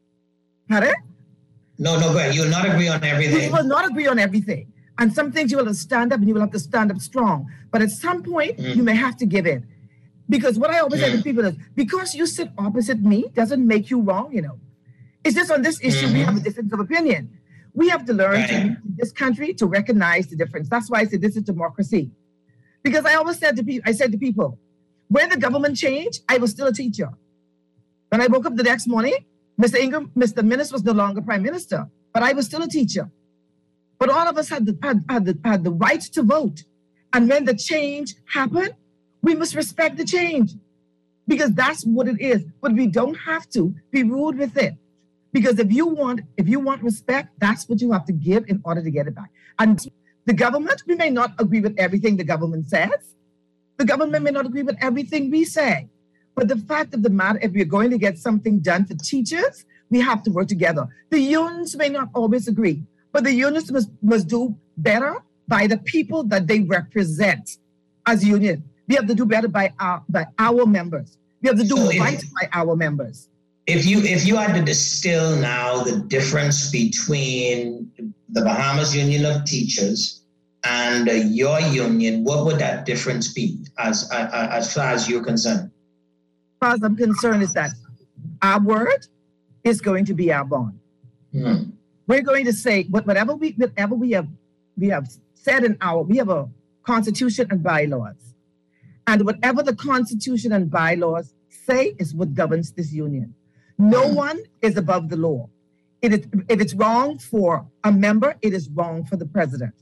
Pardon? No, no, go ahead. You will not agree on everything. You will not agree on everything. And some things you will have to stand up, and you will have to stand up strong. But at some point, mm. you may have to give in. Because what I always mm. say to people is, because you sit opposite me doesn't make you wrong, you know. It's just on this issue, mm-hmm. we have a difference of opinion. We have to learn right. to, in this country to recognize the difference. That's why I said this is democracy. Because I always said to people, I said to people, when the government changed, I was still a teacher. When I woke up the next morning, Mister Ingram, Mister Minister was no longer prime minister, but I was still a teacher. But all of us had the, had, had, the, had the right to vote. And when the change happened, we must respect the change, because that's what it is. But we don't have to be rude with it. Because if you want, if you want respect, that's what you have to give in order to get it back. And the government, we may not agree with everything the government says. The government may not agree with everything we say. But the fact of the matter, if we're going to get something done for teachers, we have to work together. The unions may not always agree, but the unions must, must do better by the people that they represent as union. We have to do better by our, by our members. We have to do so right if, by our members. If you if you had to distill now the difference between the Bahamas Union of Teachers and uh, your union, what would that difference be as, uh, as far as you're concerned? As far as I'm concerned is that our word is going to be our bond. Hmm. We're going to say whatever we whatever we have we have said in our, we have a constitution and bylaws. And whatever the constitution and bylaws say is what governs this union. No one is above the law. It is, if it's wrong for a member, it is wrong for the president.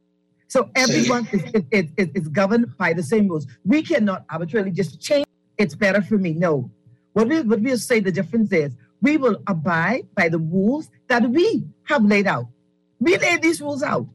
So everyone is, is, is, is governed by the same rules. We cannot arbitrarily just change, it's better for me. No. What, we, what we'll say the difference is, we will abide by the rules that we have laid out. We laid these rules out.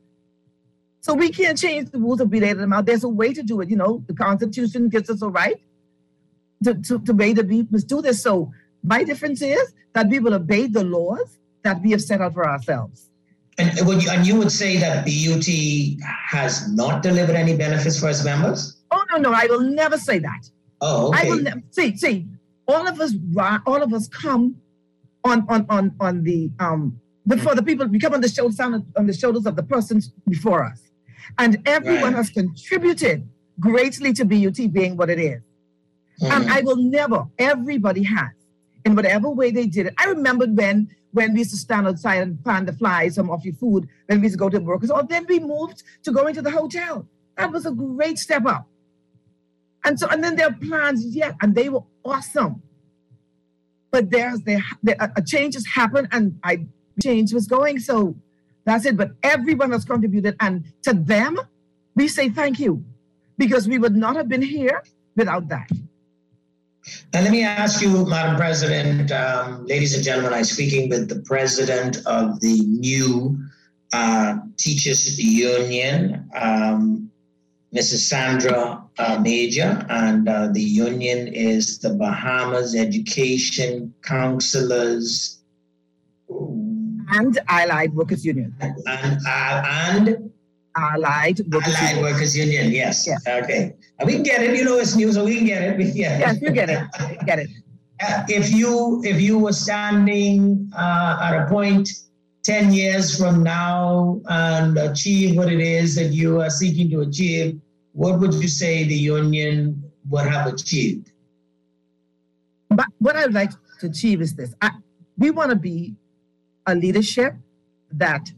So we can't change the rules if we laid them out. There's a way to do it. You know, the Constitution gives us a right to, to, to way that we must do this. So my difference is that we will obey the laws that we have set out for ourselves. And, would you, and you would say that B U T has not delivered any benefits for its members? Oh, no, no, I will never say that. Oh, okay. I will never, see, see, all of us, all of us come on, on, on, on the, um, before the people, we come on the shoulders, on the shoulders of the persons before us. And everyone right. has contributed greatly to B U T being what it is. Mm-hmm. And I will never, everybody has, in whatever way they did it. I remembered when, when we used to stand outside and fan the flies some off your food, when we used to go to work, or then we moved to going to the hotel. That was a great step up. And so, and then there are plans yet, and they were awesome. But there's there, there a change has happened, and I change was going. So that's it. But everyone has contributed, and to them, we say thank you, because we would not have been here without that. Now, let me ask you, Madam President, um, ladies and gentlemen, I'm speaking with the president of the new uh, Teachers Union, um, Missus Sandra uh, Major, and uh, the union is the Bahamas Education Counselors and Allied Workers Union. And, uh, and Allied Workers Allied Union. Workers Union, yes. yes. Okay. And we can get it. You know, it's new, so we can get it. We, yeah. Yes, you get it. Get it. Uh, if you if you were standing uh, at a point ten years from now and achieve what it is that you are seeking to achieve, what would you say the union would have achieved? But what I would like to achieve is this. I, we want to be a leadership that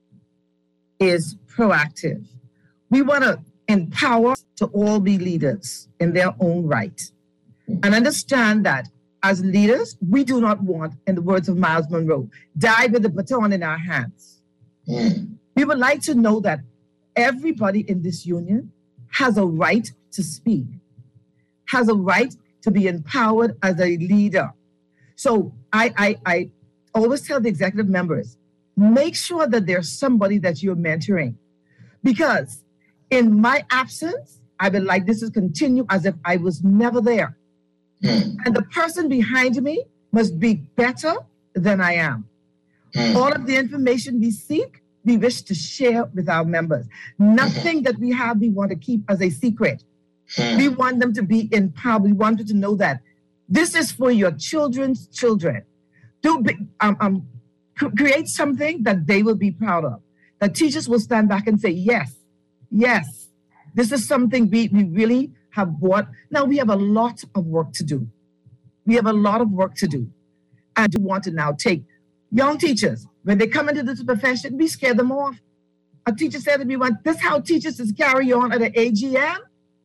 is proactive. We want to empower to all be leaders in their own right and understand that as leaders, we do not want, in the words of Miles Monroe, die with the baton in our hands. Mm. We would like to know that everybody in this union has a right to speak, has a right to be empowered as a leader. So I, I, I always tell the executive members, make sure that there's somebody that you're mentoring. Because in my absence, I would like this to continue as if I was never there. Mm. And the person behind me must be better than I am. Mm. All of the information we seek, we wish to share with our members. Nothing mm-hmm. that we have, we want to keep as a secret. Mm. We want them to be empowered. We want them to know that this is for your children's children. Do be, um, um, create something that they will be proud of. That teachers will stand back and say, yes, yes, this is something we, we really have bought. Now we have a lot of work to do. We have a lot of work to do. And we want to now take young teachers, when they come into this profession, we scare them off. A teacher said to me, "This is how teachers is carry on at an A G M."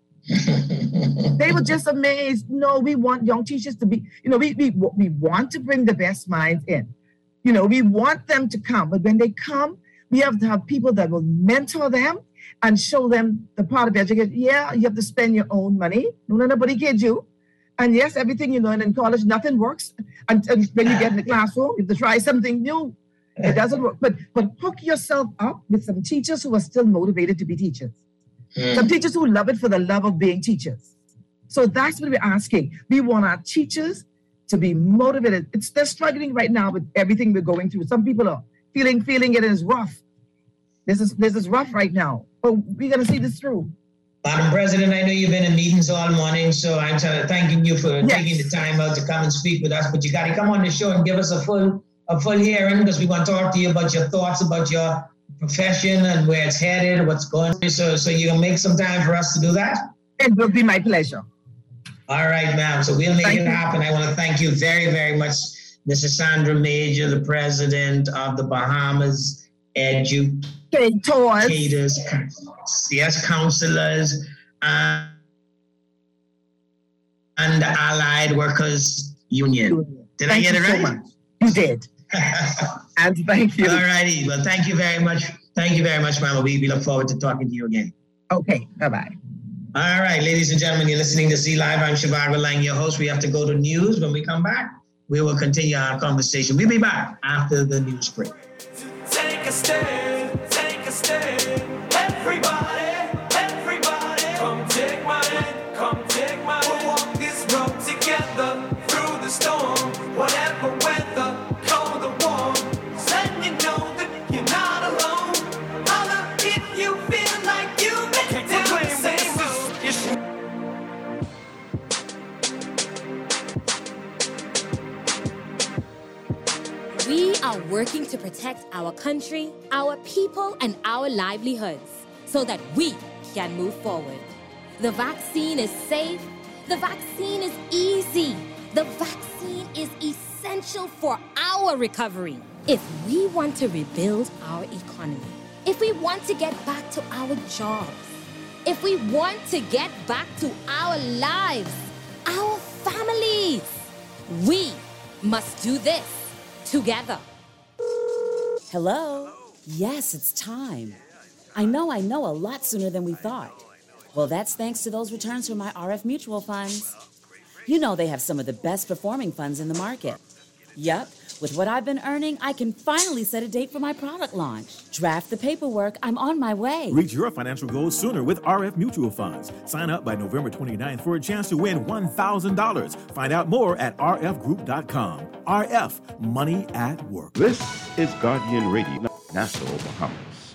They were just amazed. No, we want young teachers to be, you know, we, we, we want to bring the best minds in. You know, we want them to come, but when they come, we have to have people that will mentor them and show them the part of education. Yeah, you have to spend your own money. No, no, nobody kids you. And yes, everything you learn in college, nothing works. And, and when you get in the classroom, you have to try something new. It doesn't work. But but hook yourself up with some teachers who are still motivated to be teachers. Mm. Some teachers who love it for the love of being teachers. So that's what we're asking. We want our teachers to be motivated. It's they're struggling right now with everything we're going through. Some people are feeling feeling it is rough. This is this is rough right now. But we're gonna see this through. Madam President, I know you've been in meetings all morning, so I'm thanking you for yes. taking the time out to come and speak with us. But you got to come on the show and give us a full a full hearing, because we want to talk to you about your thoughts about your profession and where it's headed, what's going on. So, so you can make some time for us to do that? It will be my pleasure. All right, ma'am. So we'll make thank it you. happen. I want to thank you very, very much, Missus Sandra Major, the president of the Bahamas Educators, yes, counselors, uh, and the Allied Workers Union. Did thank I get it right? So much. You did. And thank you. All righty. Well, thank you very much. Thank you very much, Mama. We, we look forward to talking to you again. Okay. Bye-bye. All right, ladies and gentlemen, you're listening to Z Live. I'm Shivago Lang, your host. We have to go to news. When we come back, we will continue our conversation. We'll be back after the news break. Take a stand, take a stand. Everybody, everybody, come take my hand, come take my hand. We'll walk this road together through the storm, whatever weather, cold or warm. Let you know that you're not alone. Holla if you feel like you make it do the same. We are working to protect our country, our people, and our livelihoods so that we can move forward. The vaccine is safe. The vaccine is easy. The vaccine is essential for our recovery. If we want to rebuild our economy, if we want to get back to our jobs, if we want to get back to our lives, our families, we must do this together. Hello? Yes, it's time. I know, I know, a lot sooner than we thought. Well, that's thanks to those returns from my R F Mutual funds. You know they have some of the best performing funds in the market. Yup, with what I've been earning, I can finally set a date for my product launch. Draft the paperwork, I'm on my way. Reach your financial goals sooner with R F Mutual Funds. Sign up by November twenty-ninth for a chance to win one thousand dollars. Find out more at r f group dot com. R F, money at work. This is Guardian Radio, Nassau, Bahamas.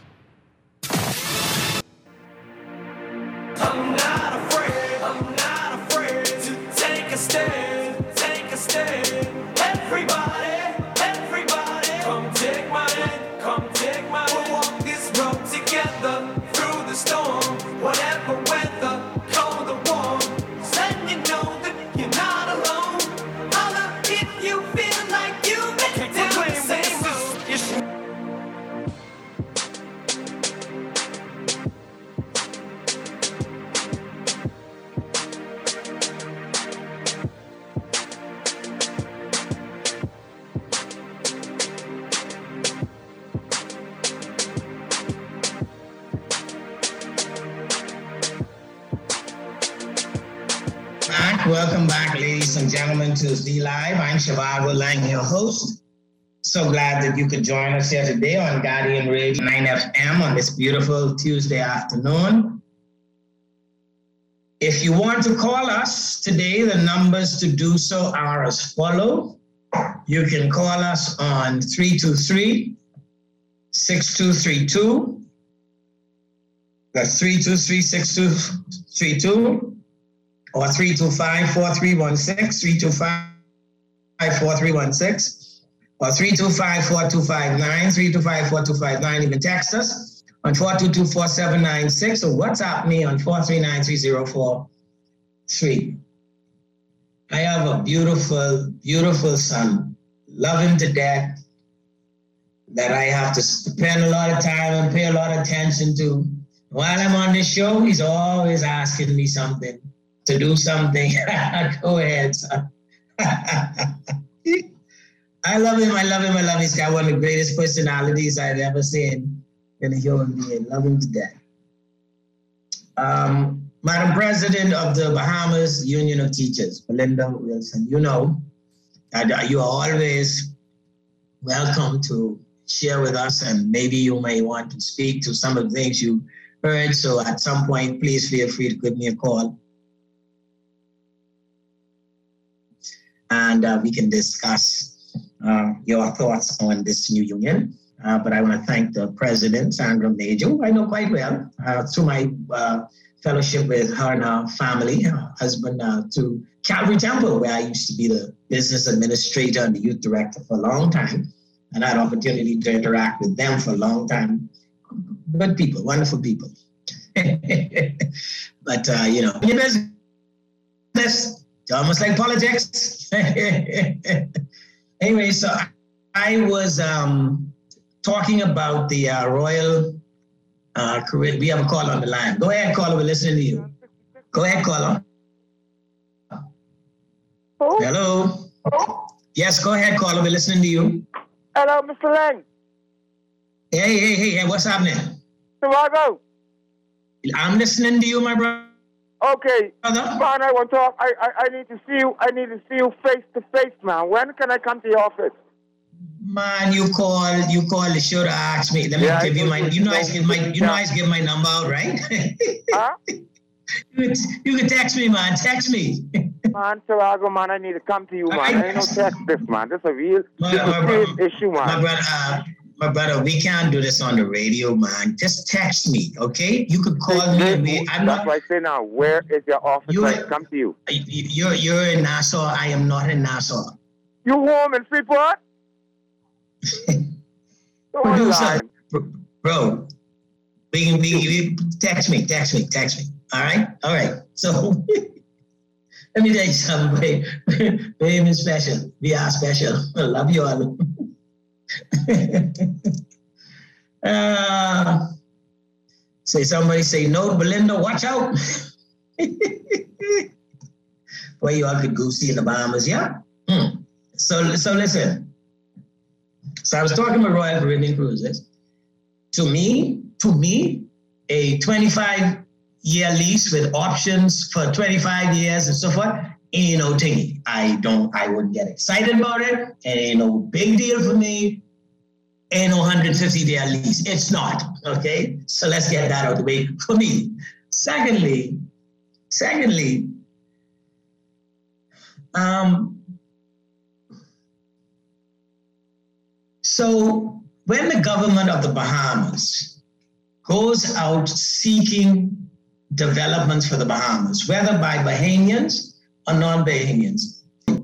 I'm not afraid, I'm not afraid to take a stand, take a stand. Everybody, everybody, come take my hand, come take my hand. We'll walk this road together through the storm, whatever weather, cold or warm. Let you know that you're not alone. Holla if you feel like you make it do the same. Welcome back, ladies and gentlemen, to Z Live. I'm Shivago Lang, your host. So glad that you could join us here today on Guardian Radio nine F M on this beautiful Tuesday afternoon. If you want to call us today, the numbers to do so are as follow. You can call us on three two three, six two three two. That's three two three, six two three two. Or three two five, four three one six, three two five, four three one six, or three two five, four two five nine, three two five, four two five nine. You can text us on four two two, four seven nine six, or WhatsApp me on four three nine, three zero four three. I have a beautiful, beautiful son, love him to death, that I have to spend a lot of time and pay a lot of attention to. While I'm on the show, he's always asking me something. To do something. Go ahead, son. I love him, I love him, I love him. He's got one of the greatest personalities I've ever seen in a human being. Love him to death. Um, Madam President of the Bahamas Union of Teachers, Belinda Wilson, you know, that you are always welcome to share with us, and maybe you may want to speak to some of the things you heard. So at some point, please feel free to give me a call. And uh, we can discuss uh, your thoughts on this new union. Uh, but I want to thank the president, Sandra Major, who I know quite well, uh, through my uh, fellowship with her and her family, her husband, uh, to Calvary Temple, where I used to be the business administrator and the youth director for a long time. And I had opportunity to interact with them for a long time. Good people, wonderful people. But, uh, you know, your business, it's almost like politics. Anyway, so I was um, talking about the uh, Royal uh, Caribbean. We have a caller on the line. Go ahead, caller. We're listening to you. Go ahead, caller. Who? Hello. Who? Yes, go ahead, caller. We're listening to you. Hello, Mister Lang. Hey, hey, hey, hey, what's happening? Shivago. I'm listening to you, my brother. Okay, man, I want to talk. I, I, I need to see you. I need to see you face to face, man. When can I come to your office? Man, you call, you call. You should have asked me. Let me Yeah, give you I my. know. You know, I give my. You know, I give my number out, right? Huh? you, can, you can text me, man. Text me. Man, Shivago, man, I need to come to you, man. I ain't no text this, man. This is a real My, this is my, a serious bro- issue, man. my brother, uh, my brother, we can't do this on the radio, man. Just text me, okay? You could call me. And we, I'm That's not. why I say now, where is your office? You- so I can come to you. You- You're you're in Nassau. I am not in Nassau. You home in Freeport? Don't Producer, lie. bro, bro, we can we, we text me, text me, text me. All right, all right. So let me tell you something. Babe, babe is special. We are special. I love you all. uh, say somebody say no, Belinda. Watch out. Boy, you all could go see in the Bahamas, yeah. Hmm. So so listen. So I was talking with Royal Caribbean Cruises. To me, to me, a twenty-five year lease with options for twenty-five years and so forth ain't no thingy. I don't, I wouldn't get excited about it. It ain't no big deal for me. Ain't no one hundred fifty day lease. It's not, okay? So let's get that out of the way for me. Secondly, secondly, um, so when the government of the Bahamas goes out seeking developments for the Bahamas, whether by Bahamians or non-Bahamians,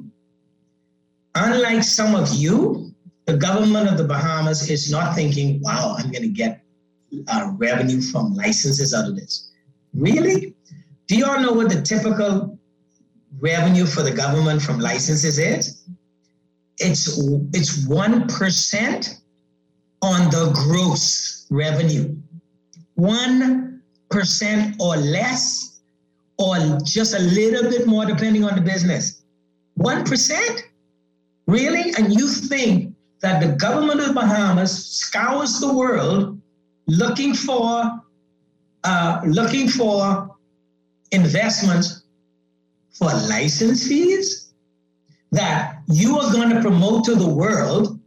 unlike some of you, the government of the Bahamas is not thinking, wow, I'm going to get uh, revenue from licenses out of this. Really? Do you all know what the typical revenue for the government from licenses is? It's it's one percent on the gross revenue. one percent or less, or just a little bit more depending on the business. one percent? Really? And you think that the government of the Bahamas scours the world looking for uh, looking for investments for license fees that you are going to promote to the world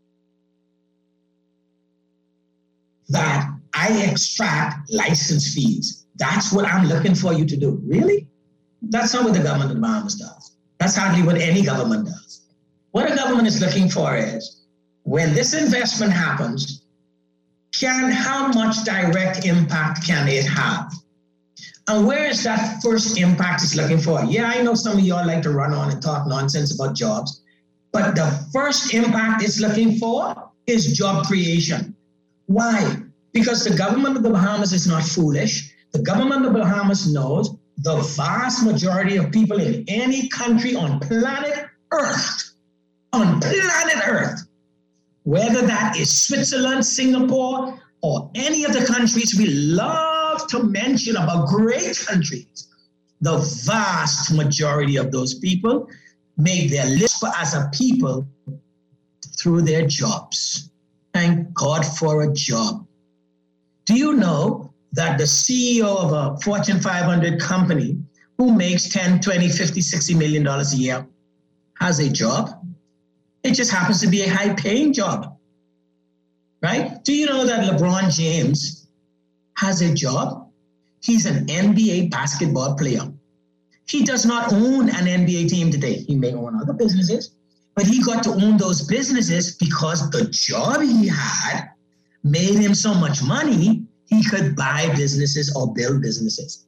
that I extract license fees. That's what I'm looking for you to do. Really? That's not what the government of the Bahamas does. That's hardly what any government does. What a government is looking for is when this investment happens, can how much direct impact can it have? And where is that first impact it's looking for? Yeah, I know some of y'all like to run on and talk nonsense about jobs, but the first impact it's looking for is job creation. Why? Because the government of the Bahamas is not foolish. The government of the Bahamas knows the vast majority of people in any country on planet Earth, on planet Earth, whether that is Switzerland, Singapore, or any of the countries we love to mention about great countries, the vast majority of those people make their lives as a people through their jobs. Thank God for a job. Do you know that the C E O of a Fortune five hundred company who makes ten, twenty, fifty, sixty million dollars a year has a job? It just happens to be a high paying job, right? Do you know that LeBron James has a job? He's an N B A basketball player. He does not own an N B A team today. He may own other businesses, but he got to own those businesses because the job he had made him so much money, he could buy businesses or build businesses.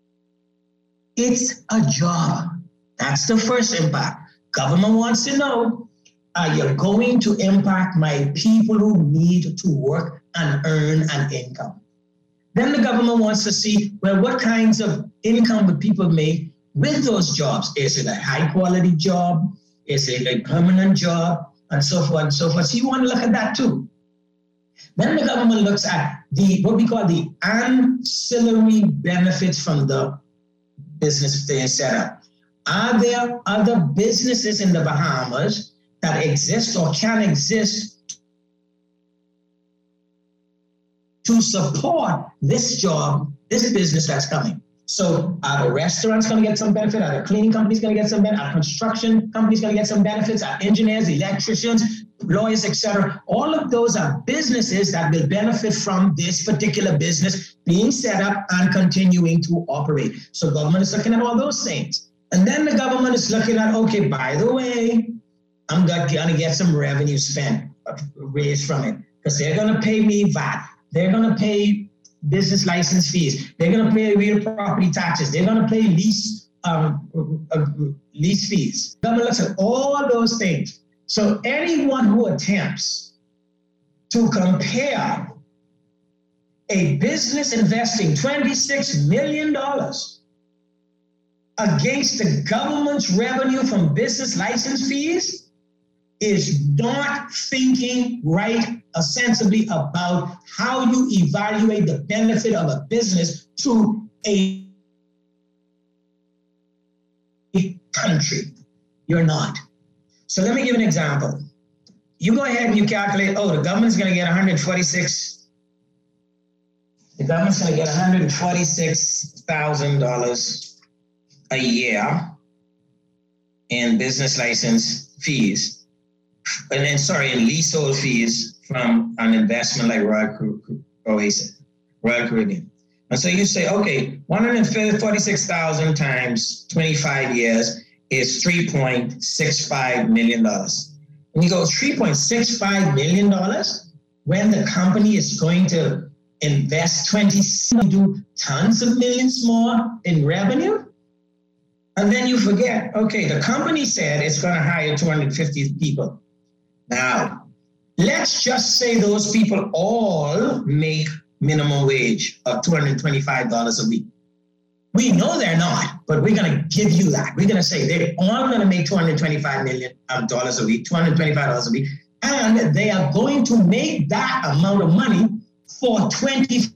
It's a job. That's the first impact. Government wants to know, are you going to impact my people who need to work and earn an income? Then the government wants to see, well, what kinds of income would people make with those jobs? Is it a high quality job? Is it a permanent job? And so forth and so forth. So you want to look at that too. Then the government looks at the what we call the ancillary benefits from the business they set up. Are there other businesses in the Bahamas that exist or can exist to support this job, this business that's coming? So are the restaurants going to get some benefit? Are the cleaning companies going to get some benefit? Are construction companies going to get some benefits? Are engineers, electricians, lawyers, et cetera? All of those are businesses that will benefit from this particular business being set up and continuing to operate. So government is looking at all those things. And then the government is looking at, okay, by the way, I'm going to get some revenue spent, raised from it, because they're going to pay me V A T. They're going to pay business license fees. They're going to pay real property taxes. They're going to pay lease um, uh, lease fees. Government looks at all those things. So anyone who attempts to compare a business investing twenty-six million dollars against the government's revenue from business license fees is not thinking right or sensibly about how you evaluate the benefit of a business to a country. You're not. So let me give an example. You go ahead and you calculate, oh, the government's going to get one hundred forty-six, the government's going to get one hundred forty-six thousand dollars a year in business license fees. And then, sorry, in leasehold fees from an investment like Royal Oasis, Royal Caribbean. And so you say, okay, one hundred forty-six thousand times twenty-five years is three point six five million dollars. And you go, three point six five million dollars when the company is going to invest twenty, do tons of millions more in revenue? And then you forget, okay, the company said it's going to hire two hundred fifty people. Now, let's just say those people all make minimum wage of two hundred twenty-five dollars a week. We know they're not, but we're going to give you that. We're going to say they're all going to make two hundred twenty-five million dollars a week, two hundred twenty-five dollars a week, and they are going to make that amount of money for twenty-five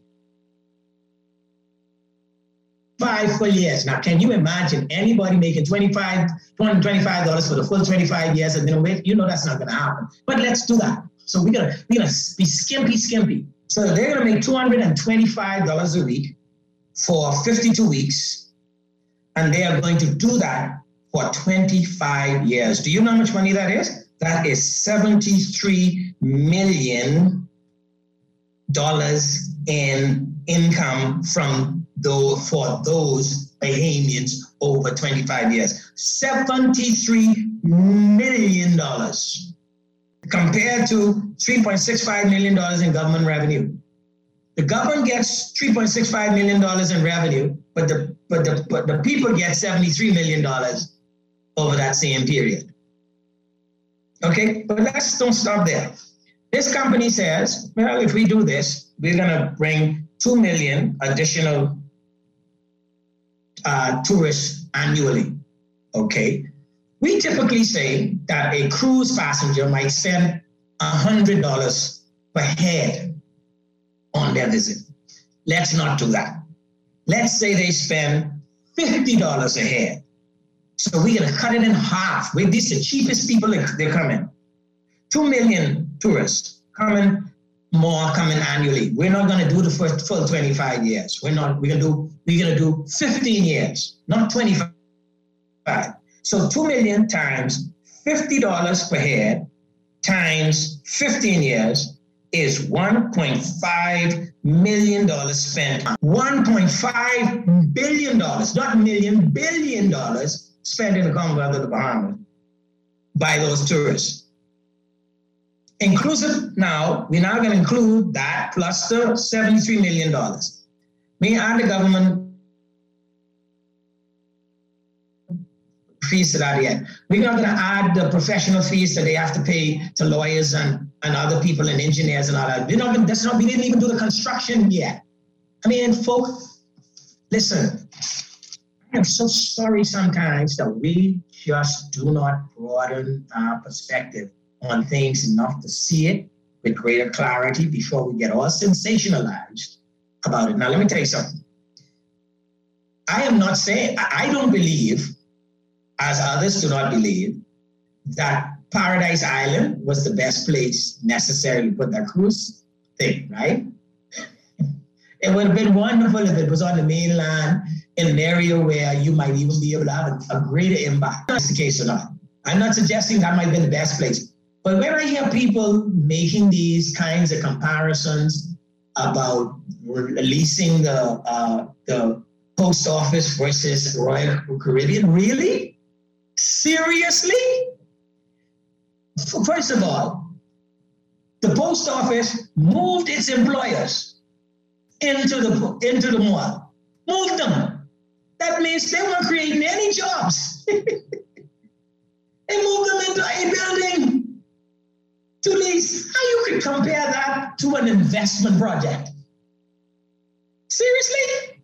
full years. Now, can you imagine anybody making twenty-five, two hundred twenty-five dollars for the full twenty-five years and then wait? You know that's not going to happen. But let's do that. So we're going to we're going to be skimpy, skimpy. So they're going to make two hundred twenty-five dollars a week for fifty-two weeks. And they are going to do that for twenty-five years. Do you know how much money that is? That is seventy-three million dollars in income from those, for those Bahamians over twenty-five years. seventy-three million dollars compared to three point six five million dollars in government revenue. The government gets three point six five million dollars in revenue, but the but the but the people get seventy-three million dollars over that same period. Okay, but let's don't stop there. This company says, well, if we do this, we're gonna bring two million additional uh, tourists annually. Okay, we typically say that a cruise passenger might spend one hundred dollars per head on their visit. Let's not do that. Let's say they spend fifty dollars a head. So we're gonna cut it in half. With this, the cheapest people they're coming. Two million tourists coming, more coming annually. We're not gonna do the first full twenty-five years. We're not, we're gonna do, we're gonna do fifteen years, not twenty-five. So two million times fifty dollars per head times fifteen years is one point five million dollars spent. one point five billion dollars, not million, billion dollars spent in the Commonwealth of the Bahamas by those tourists. Inclusive now, we're now going to include that plus the seventy-three million dollars. Me and the government fees to that yet. We're not going to add the professional fees that they have to pay to lawyers and, and other people and engineers and all that. We're not, that's not, we didn't even do the construction yet. I mean, folks, listen, I am so sorry sometimes that we just do not broaden our perspective on things enough to see it with greater clarity before we get all sensationalized about it. Now, let me tell you something. I am not saying, I don't believe, as others do not believe, that Paradise Island was the best place necessarily to put that cruise thing, right? It would have been wonderful if it was on the mainland in an area where you might even be able to have a, a greater impact. That's the case or not. I'm not suggesting that might have been the best place. But when I hear people making these kinds of comparisons about releasing the uh, the post office versus Royal Caribbean, really? Seriously? First of all, the post office moved its employers into the into the mall. Moved them. That means they weren't creating any jobs. They moved them into a building to lease. How you could compare that to an investment project? Seriously?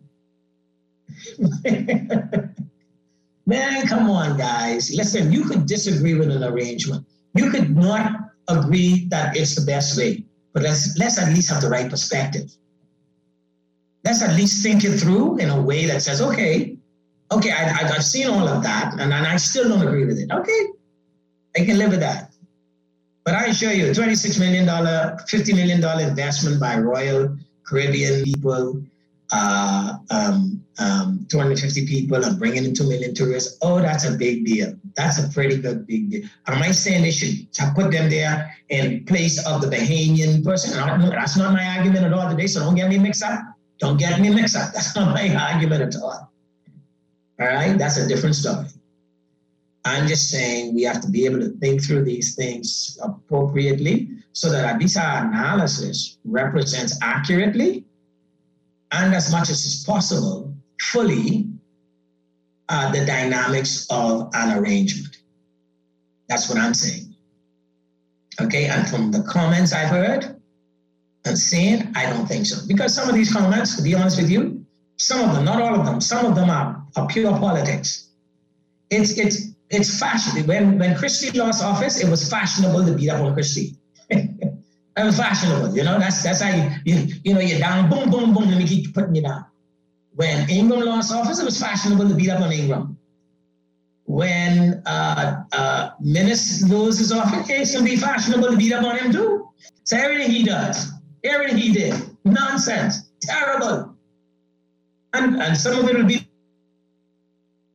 Man, come on, guys. Listen, you could disagree with an arrangement. You could not agree that it's the best way, but let's, let's at least have the right perspective. Let's at least think it through in a way that says, okay, okay, I, I've seen all of that, and, and I still don't agree with it. Okay, I can live with that. But I assure you, twenty-six million dollars, fifty million dollars investment by Royal Caribbean people, uh, um, um, two hundred fifty people and bringing in two million tourists. Oh, that's a big deal. That's a pretty good big deal. Am I saying they should put them there in place of the Bahamian person? No, that's not my argument at all today, so don't get me mixed up. Don't get me mixed up. That's not my argument at all. All right? That's a different story. I'm just saying we have to be able to think through these things appropriately so that at least our analysis represents accurately and as much as is possible, fully, uh, the dynamics of an arrangement. That's what I'm saying. Okay, and from the comments I've heard and seen, I don't think so. Because some of these comments, to be honest with you, some of them, not all of them, some of them are, are pure politics. It's, it's, It's fashion. When when Christie lost office, it was fashionable to beat up on Christie. It was fashionable, you know. That's that's how you you, you know you're down, boom, boom, boom. Let me keep putting you down. When Ingram lost office, it was fashionable to beat up on Ingram. When uh, uh, Minnis loses office, it's gonna be fashionable to beat up on him too. So everything he does, everything he did, nonsense, terrible, and and some of it will be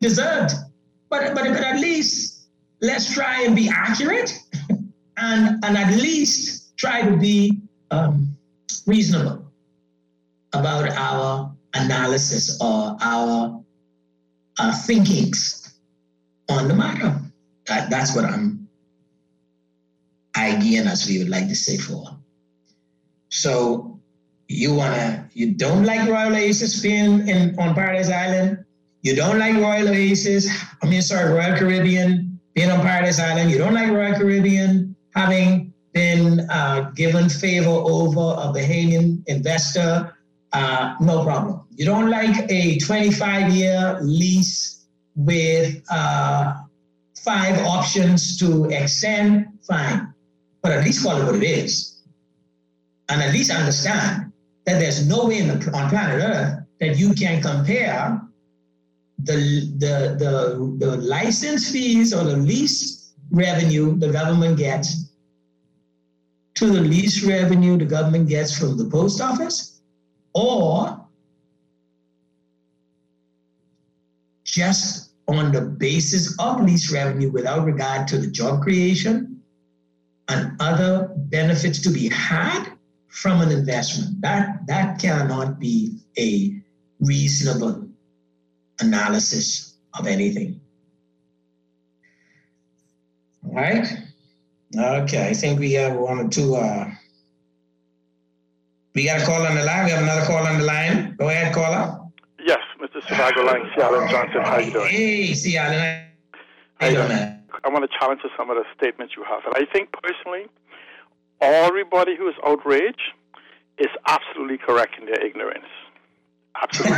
deserved. But, but, but at least let's try and be accurate and, and at least try to be um, reasonable about our analysis or our, our thinkings on the matter. That, that's what I'm again, as we would like to say for. So you wanna, you don't like Royal Oasis being in on Paradise Island. You don't like Royal Oasis, I mean, sorry, Royal Caribbean being on Paradise Island. You don't like Royal Caribbean having been uh, given favor over a Bahamian investor. Uh, no problem. You don't like a twenty-five year lease with uh, five options to extend, fine. But at least call it what it is. And at least understand that there's no way in the, on planet Earth that you can compare the, the, the, the license fees or the lease revenue the government gets to the lease revenue the government gets from the post office, or just on the basis of lease revenue without regard to the job creation and other benefits to be had from an investment. That, that cannot be a reasonable analysis of anything. All right? Okay, I think we have one or two. Uh, we got a call on the line. We have another call on the line. Go ahead, caller. Yes, Mister Shivago Lang, C. Allen Johnson. How you doing? Hey, C. Allen. How you doing, man? I want to challenge some of the statements you have. And I think personally, everybody who is outraged is absolutely correct in their ignorance. Absolutely.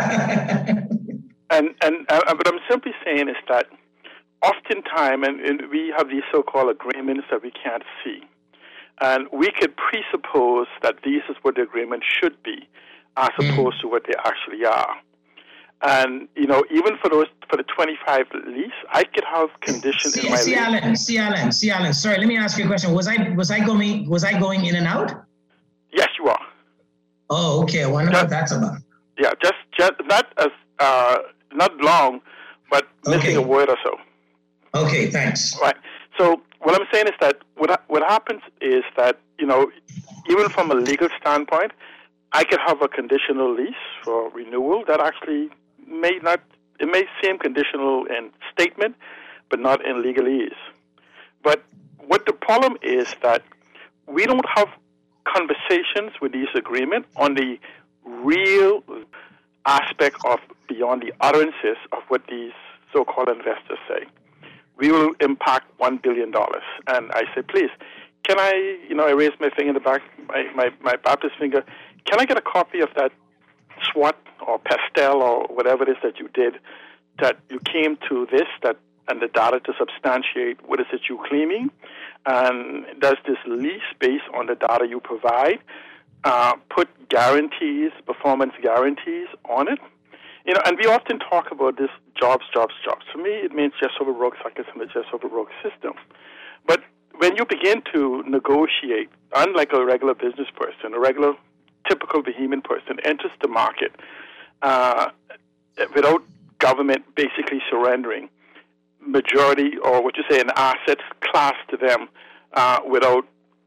and, and uh, what I'm simply saying is that oftentimes, and, and we have these so-called agreements that we can't see. And we could presuppose that this is what the agreement should be, as opposed mm. to what they actually are. And, you know, even for those, for the twenty-five lease, I could have conditions C- in my C. lease. Allen, C. Allen, C. Allen, sorry, let me ask you a question. Was I, was I going, was I going in and out? Yes, you are. Oh, okay. I wonder just, what that's about. Yeah, just, just not as, uh, not long, but missing okay. a word or so. Okay, thanks. Right. So what I'm saying is that what what happens is that, you know, even from a legal standpoint, I could have a conditional lease for renewal that actually may not, it may seem conditional in statement, but not in legalese. But what the problem is that we don't have conversations with these agreements on the real aspect of beyond the utterances of what these so-called investors say. We will impact one billion dollars. And I say, please, can I, you know, I raise my finger in the back, my, my, my Baptist finger, can I get a copy of that SWOT or pastel or whatever it is that you did, that you came to this, that and the data to substantiate what is it you're claiming? And does this lease based on the data you provide uh, put guarantees, performance guarantees on it? You know, and we often talk about this jobs, jobs, jobs. For me, it means just over rogue suckers and the just over rogue system. But when you begin to negotiate, unlike a regular business person, a regular typical Bahamian person enters the market uh, without government basically surrendering majority, or what you say, an asset class to them uh, without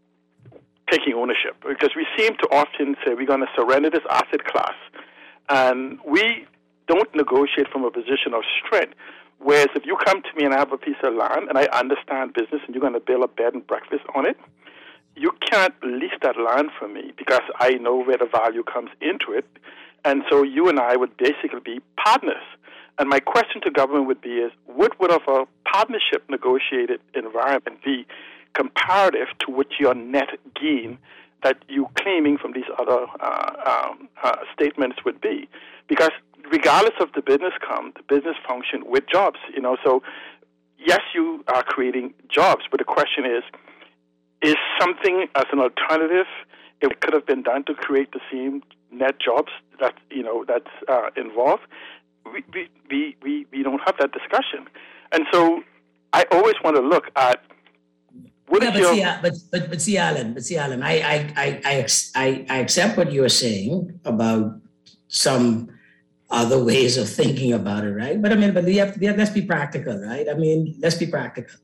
taking ownership. Because we seem to often say we're going to surrender this asset class, and we don't negotiate from a position of strength. Whereas if you come to me and I have a piece of land and I understand business and you're going to build a bed and breakfast on it, you can't lease that land from me because I know where the value comes into it. And so you and I would basically be partners. And my question to government would be is, what would of a partnership negotiated environment be comparative to what your net gain that you claiming from these other uh, um, uh, statements would be? Because regardless of the business come, the business function with jobs, you know. So yes, you are creating jobs, but the question is, is something as an alternative, if it could have been done to create the same net jobs that, you know, that's uh, involved, we, we, we, we, we don't have that discussion. And so I always want to look at what yeah, is but, your... see, but, but, but see, Alan, but see, Alan, I, I, I, I, I, I accept what you're saying about some other ways of thinking about it, right? But I mean, but we have to be, let's be practical, right? I mean, let's be practical.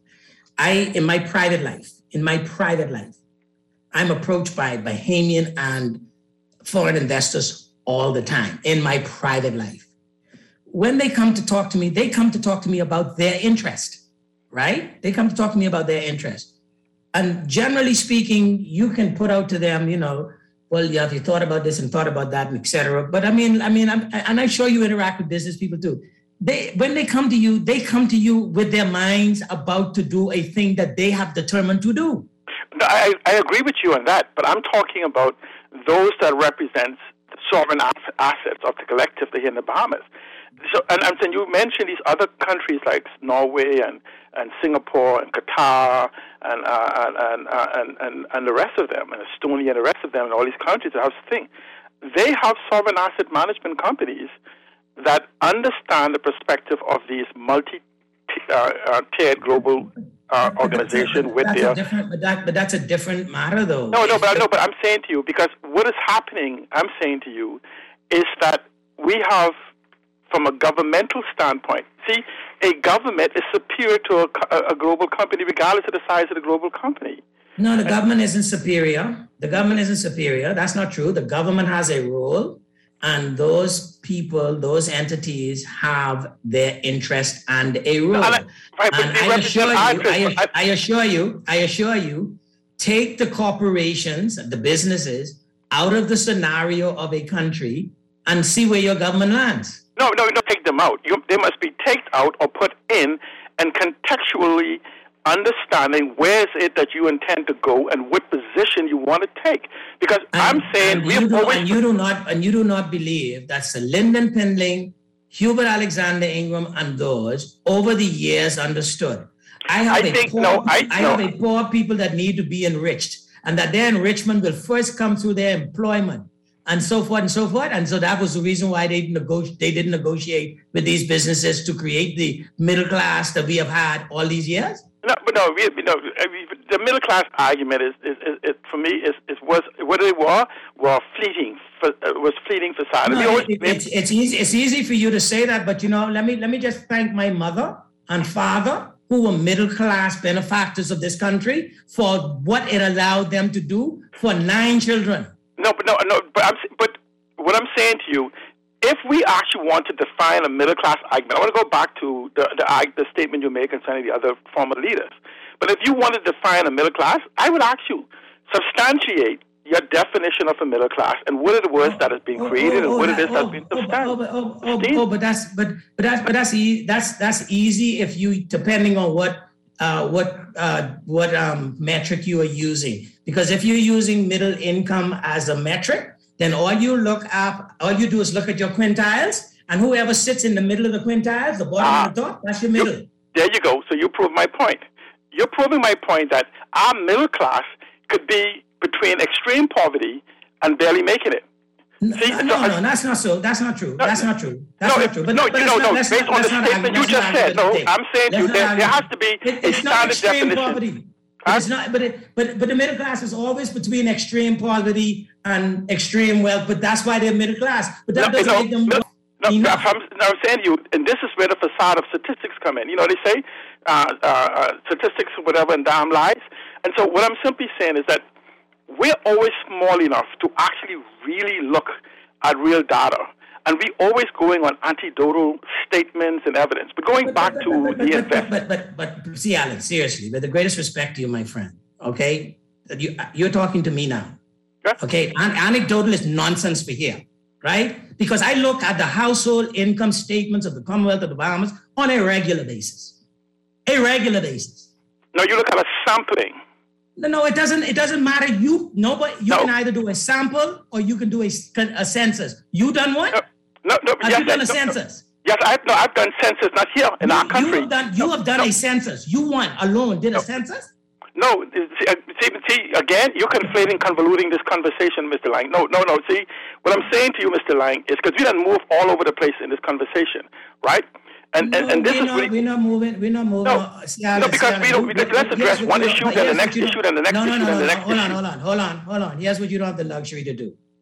I, in my private life, in my private life, I'm approached by Bahamian and foreign investors all the time in my private life. When they come to talk to me, they come to talk to me about their interest, right? They come to talk to me about their interest. And generally speaking, you can put out to them, you know, well, yeah, have you thought about this and thought about that, and et cetera. But I mean, I mean, I'm, and I'm sure you interact with business people too. They, when they come to you, they come to you with their minds about to do a thing that they have determined to do. No, I, I agree with you on that, but I'm talking about those that represent the sovereign assets of the collective here in the Bahamas. So, and, and you mentioned these other countries like Norway and, and Singapore and Qatar and, uh, and, and, uh, and, and, and the rest of them, and Estonia and the rest of them, and all these countries that have this thing. They have sovereign asset management companies that understand the perspective of these multi-tiered uh, uh, global uh, organization with that's their... A different, but, that, but that's a different matter, though. No, no, but, no, but I'm saying to you, because what is happening, I'm saying to you, is that we have, from a governmental standpoint, see, a government is superior to a, a global company, regardless of the size of the global company. No, the government isn't superior. The government isn't superior. That's not true. The government has a role, and those people, those entities have their interest and a role. And I, and I assure you, I, I assure you, I assure you, take the corporations, the businesses, out of the scenario of a country and see where your government lands. No, no, no, take them out. You, they must be taken out or put in, and contextually understanding where is it that you intend to go and what position you want to take. Because and, I'm saying we have always... And you do not, and you do not believe that Sir Lyndon Pindling, Hubert Alexander Ingram, and those over the years understood. I have, I a, think, poor, no, I, I no. have a poor people that need to be enriched, and that their enrichment will first come through their employment, and so forth and so forth. And so that was the reason why they, negoti- they didn't negotiate with these businesses to create the middle class that we have had all these years. No, but no, we, you know, the middle class argument is, is, is, is for me, is, is was what they were were fleeting, for, uh, was fleeting facade. No, always, it, it's, it's easy. It's easy for you to say that, but you know, let me let me just thank my mother and father, who were middle class benefactors of this country, for what it allowed them to do for nine children. No, but no, no, but I'm, but what I'm saying to you, if we actually want to define a middle-class argument, I want to go back to the, the the statement you made concerning the other former leaders. But if you want to define a middle class, I would ask you, substantiate your definition of a middle class and what it was that has been created oh, oh, oh, and what it is oh, that's been substantiated. Oh, oh, oh, oh, but that's but but that's but that's e- that's that's easy if you, depending on what uh, what uh, what um, metric you are using. Because if you're using middle income as a metric, then all you look up, all you do is look at your quintiles, and whoever sits in the middle of the quintiles, the bottom uh, and the top, that's your middle. You, there you go. So you prove my point. You're proving my point that our middle class could be between extreme poverty and barely making it. No, See, no, so, no, no, that's not so. That's not true. No, that's not true. That's no, not true. But, no, but you know, not, no. Based not, on the statement you just said, no, I'm saying to you, there, there has to be it, a standard definition. Poverty. But it's not, but it, but but the middle class is always between extreme poverty and extreme wealth. But that's why they're middle class. But that no, doesn't no, make them. No, no, no, I'm, I'm saying to you, and this is where the facade of statistics come in. You know, they say uh, uh, statistics, whatever, and damn lies. And so, what I'm simply saying is that we're always small enough to actually really look at real data. And we always going on anecdotal statements and evidence. But going but, back but, to but, but, the investment. But, but, but, but, see, Alan, seriously, with the greatest respect to you, my friend, okay? You, you're talking to me now. Yeah. Okay? An- anecdotal is nonsense for here, right? Because I look at the household income statements of the Commonwealth of the Bahamas on a regular basis. A regular basis. No, you look at a sampling. No, no, it doesn't. It doesn't matter. You nobody. You no. can either do a sample or you can do a, a census. You done what? No, no. no have yes, you done yes, a no, census? No. Yes, I've no. I've done census, not here in you, our country. You have done. You no, have done no. a census. You one alone did no. a census. No, see, see, again, you're conflating, convoluting this conversation, Mister Lang. No, no, no. See, what I'm saying to you, Mister Lang, is because we done move all over the place in this conversation, right? And, no, and, and this we're is not, really, we're not moving. We're not moving. No, no because we don't. Because let's address one issue, then the next issue, then the next issue, then the next issue. Hold on, hold on, hold on, hold on. Here's what you don't have the luxury to do.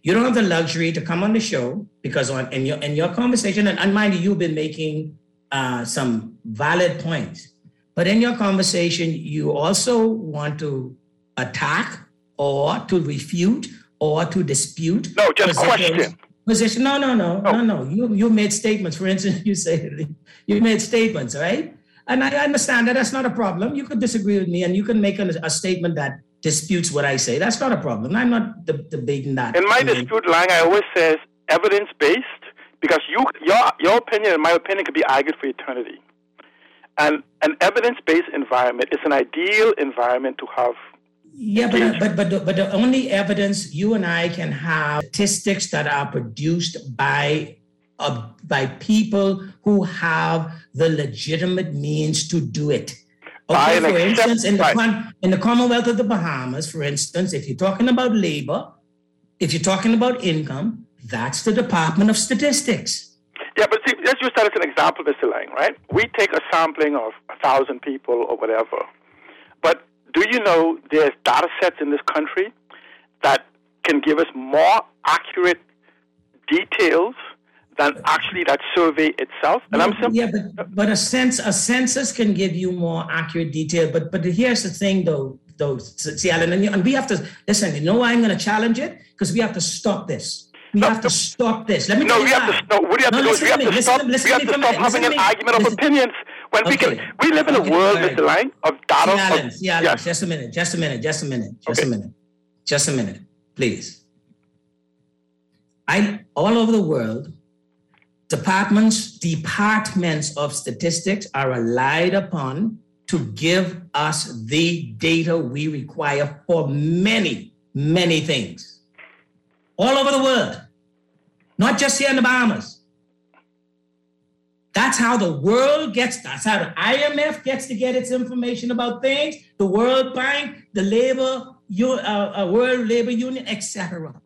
You don't have the luxury to come on the show because on in your in your conversation, and, and mind you, you've been making uh, some valid points. But in your conversation, you also want to attack or to refute or to dispute. No, just question. Position. No, no, no, no, no. You you made statements. For instance, you say you made statements, right? And I understand that that's not a problem. You could disagree with me, and you can make a, a statement that disputes what I say. That's not a problem. I'm not de- debating that. In my dispute line, I always says evidence based because you your your opinion and my opinion could be argued for eternity. And an evidence based environment is an ideal environment to have. Yeah, but but but the, but the only evidence you and I can have statistics that are produced by uh, by people who have the legitimate means to do it. Okay, for instance, in the con- in the Commonwealth of the Bahamas, for instance, if you're talking about labor, if you're talking about income, that's the Department of Statistics. Yeah, but see, let's use that as an example, Mister Lang, right? We take a sampling of a thousand people or whatever, but do you know there's data sets in this country that can give us more accurate details than actually that survey itself? And yeah, I'm simply yeah, but, but a sense a census can give you more accurate detail. But but here's the thing, though, though, see, Alan, and, and we have to listen. You know why I'm going to challenge it? Because we have to stop this. We no, have to stop this. Let me no, tell we you have why. to stop. What do you have no, to do? Is we have to listen, stop. listen, we have to listen, stop having an argument of opinions when okay. we can. We live in a okay, world, right. Mister Lang, of data. See, Alan, of, see, Alan, yes. just a minute, just a minute, just a minute, just okay. a minute, just a minute, please. I all over the world. Departments, departments of statistics are relied upon to give us the data we require for many, many things. All over the world, not just here in the Bahamas. That's how the world gets, that's how the I M F gets to get its information about things, the World Bank, the Labor, uh, uh, World Labor Union, et cetera.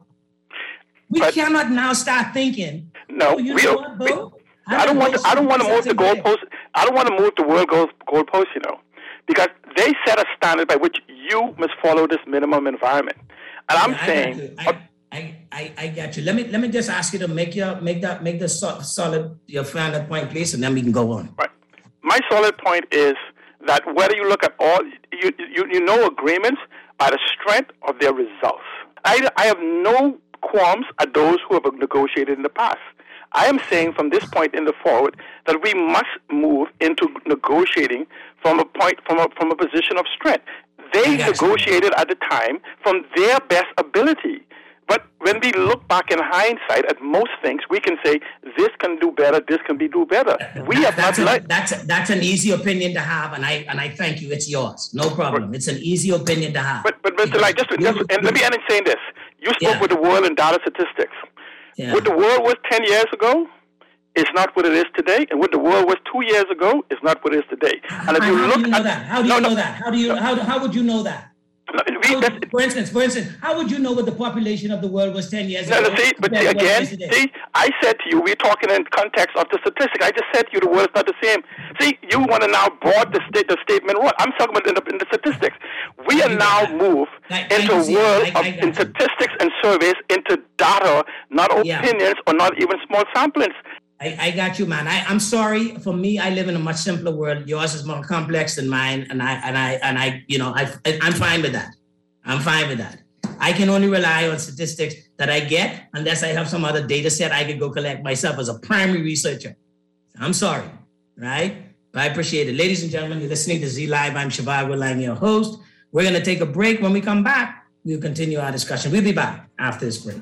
We but, cannot now start thinking. No, oh, you we know don't. what, Bo? We, I, I don't want. To, I don't want to move the goalpost. I don't want to move the world goal goalpost. You know, because they set a standard by which you must follow this minimum environment. And I'm yeah, saying, I, I, I, I got you. Let me let me just ask you to make your make that make the so, solid your final point, please, and then we can go on. Right. My solid point is that whether you look at all, you you, you know agreements are the strength of their results. I I have no qualms at those who have negotiated in the past. I am saying from this point in the forward that we must move into negotiating from a point from a from a position of strength. They negotiated at the time from their best ability. But when we look back in hindsight at most things, we can say this can do better, this can be do better. We that, have that's not a, like that's a, that's an easy opinion to have, and I and I thank you. It's yours, no problem. It's an easy opinion to have. But but Mister Light, just, just and let me end in saying this: you spoke yeah. with the world in data statistics. Yeah. What the world was ten years ago is not what it is today, and what the world was two years ago is not what it is today. And if how, you how look do you know at that? How do you no, know no, that? How do you no. how how would you know that? No, we, how, for instance, for instance, how would you know what the population of the world was ten years no, ago? No, see, but see, again, see, I said to you, we're talking in context of the statistic. I just said to you, the world is not the same. See, you want to now broad the state, the statement. What I'm talking about in the, in the statistics. We are now moved into a world of in statistics and surveys, into data, not opinions yeah. or not even small samplings. I, I got you, man. I, I'm sorry. For me, I live in a much simpler world. Yours is more complex than mine, and I and I and I, you know, I, I'm fine with that. I'm fine with that. I can only rely on statistics that I get unless I have some other data set I could go collect myself as a primary researcher. I'm sorry, right? But I appreciate it. Ladies and gentlemen, you're listening to Z Live. I'm Shivago Lang, your host. We're going to take a break. When we come back, we'll continue our discussion. We'll be back after this break.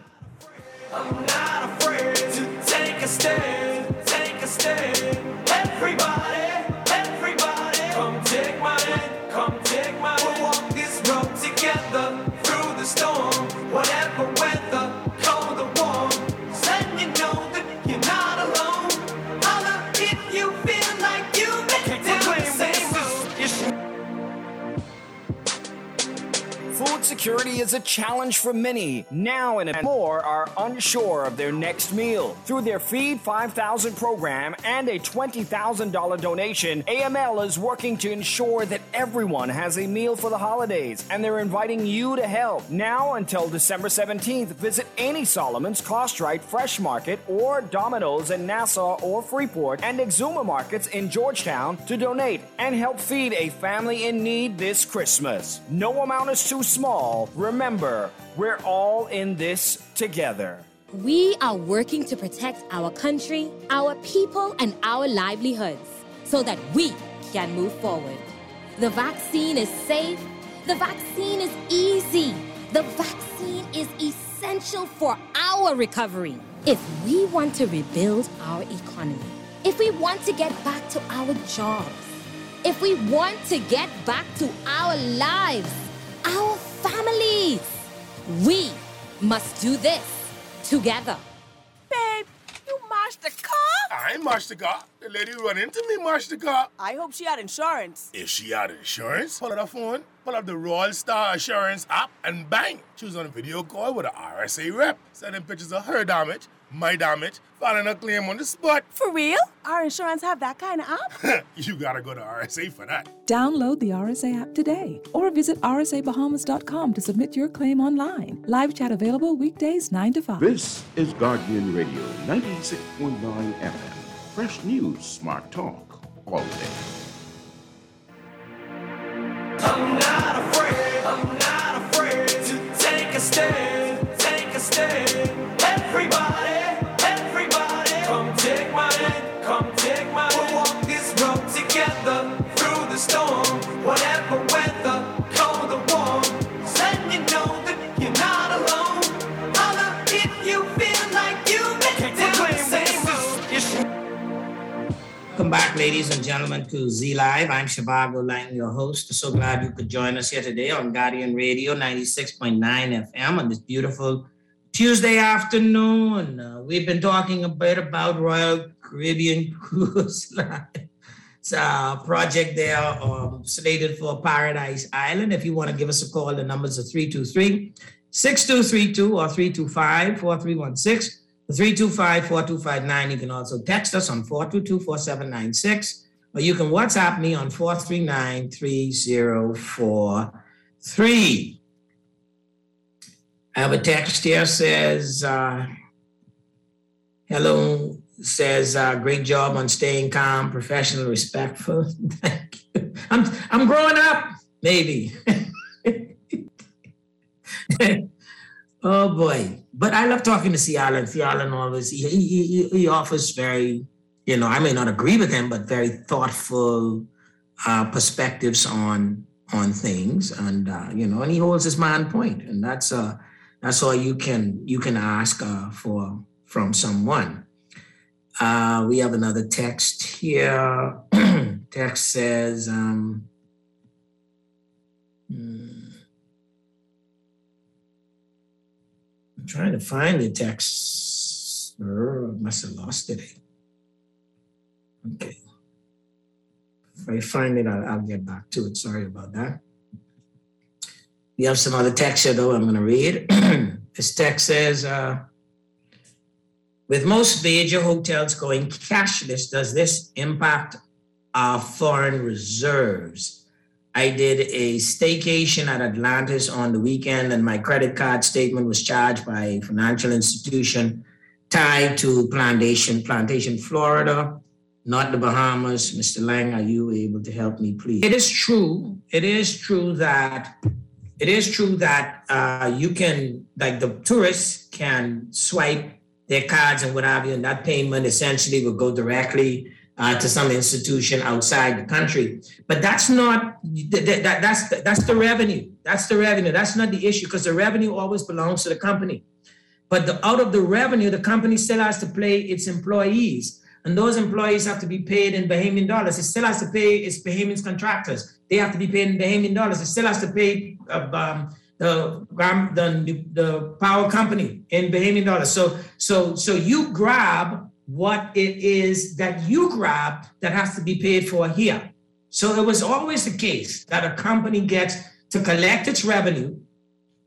I'm not afraid to take a stand, take a stand. Everybody, everybody, come take my hand, come take my hand. We'll walk this road together through the storm, whatever weather, cold or warm. Letting you know that you're not alone. Holla if you feel like you make down the same road. Food security. security is a challenge for many. Now and more are unsure of their next meal. Through their Feed five thousand program and a twenty thousand dollars donation, A M L is working to ensure that everyone has a meal for the holidays, and they're inviting you to help. Now until December seventeenth, visit any Solomon's, Costrite, Fresh Market, or Domino's in Nassau or Freeport, and Exuma Markets in Georgetown to donate and help feed a family in need this Christmas. No amount is too small. Remember, we're all in this together. We are working to protect our country, our people, and our livelihoods so that we can move forward. The vaccine is safe. The vaccine is easy. The vaccine is essential for our recovery. If we want to rebuild our economy, if we want to get back to our jobs, if we want to get back to our lives, our families, we must do this together. Babe, you mashed the car? I ain't mashed the car. The lady who run into me mashed the car. I hope she had insurance. If she had insurance, pull out her phone, pull up the Royal Star Assurance app, and bang, she was on a video call with an R S A rep, sending pictures of her damage, my damage, filing a claim on the spot. For real? Our insurance have that kind of app? You gotta go to R S A for that. Download the R S A app today or visit r s a bahamas dot com to submit your claim online. Live chat available weekdays nine to five. This is Guardian Radio ninety-six point nine F M. Fresh news, smart talk, all day. I'm not afraid, I'm not afraid to take a stand, take a stand. Everybody, everybody, come take my hand, come take my hand. We'll walk this road together through the storm, whatever weather, cold or warm. So let you know that you're not alone. Holla if you feel like you've been down the same road. Welcome back, ladies and gentlemen, to Z Live. I'm Shivago Lang, your host. So glad you could join us here today on Guardian Radio ninety-six point nine F M on this beautiful Tuesday afternoon. Uh, we've been talking a bit about Royal Caribbean Cruise Line. It's a project there um, slated for Paradise Island. If you want to give us a call, the numbers are three two three, six two three two or three two five, four three one six. three two five, four two five nine. You can also text us on four two two, four seven nine six, or you can WhatsApp me on four three nine, three zero four three. I have a text here says, uh, hello, says, uh, great job on staying calm, professional, respectful. Thank you. I'm, I'm growing up, maybe. Oh boy. But I love talking to C. Allen. C. Allen always, he, he, he offers very, you know, I may not agree with him, but very thoughtful uh, perspectives on on things. And, uh, you know, and he holds his man point. And that's uh, that's all you can you can ask uh, for from someone. Uh, we have another text here. Text says, um, hmm, trying to find the text. Oh, I must have lost it. Okay. If I find it, I'll, I'll get back to it. Sorry about that. We have some other text here, though, I'm going to read. This text says, uh, with most major hotels going cashless, does this impact our foreign reserves? I did a staycation at Atlantis on the weekend, and my credit card statement was charged by a financial institution tied to Plantation, Plantation, Florida, not the Bahamas. Mister Lang, are you able to help me, please? It is true. It is true that it is true that uh, you can, like the tourists can swipe their cards and what have you, and that payment essentially will go directly Uh, to some institution outside the country. But that's not, that, that, that's, that's the revenue. That's the revenue. That's not the issue, because the revenue always belongs to the company. But the, out of the revenue, the company still has to pay its employees. And those employees have to be paid in Bahamian dollars. It still has to pay its Bahamian contractors. They have to be paid in Bahamian dollars. It still has to pay uh, um, the, the, the power company in Bahamian dollars. So, so, so you grab what it is that you grab that has to be paid for here. So it was always the case that a company gets to collect its revenue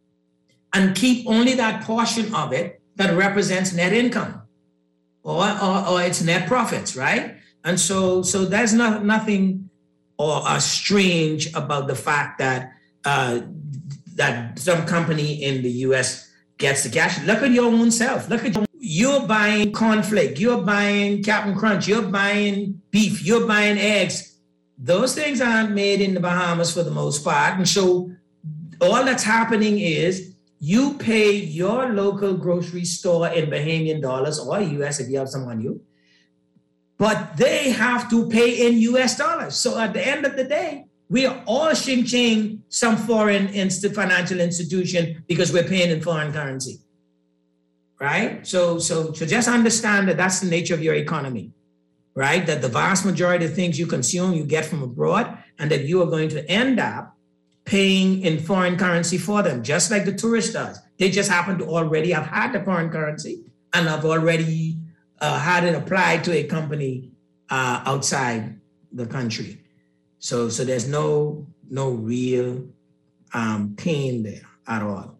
and keep only that portion of it that represents net income or, or, or its net profits, right? And so, so there's not, nothing or uh, strange about the fact that uh, that some company in the U S gets the cash. Look at your own self. Look at your, you're buying cornflake, you're buying Captain Crunch, you're buying beef, you're buying eggs. Those things aren't made in the Bahamas for the most part. And so all that's happening is you pay your local grocery store in Bahamian dollars or U S if you have some on you, but they have to pay in U S dollars. So at the end of the day, we are all shing-ching some foreign inst- financial institution because we're paying in foreign currency, right? So, so, so just understand that that's the nature of your economy, right? That the vast majority of things you consume, you get from abroad, and that you are going to end up paying in foreign currency for them, just like the tourist does. They just happen to already have had the foreign currency and have already uh, had it applied to a company uh, outside the country. So, so there's no no real um, pain there at all.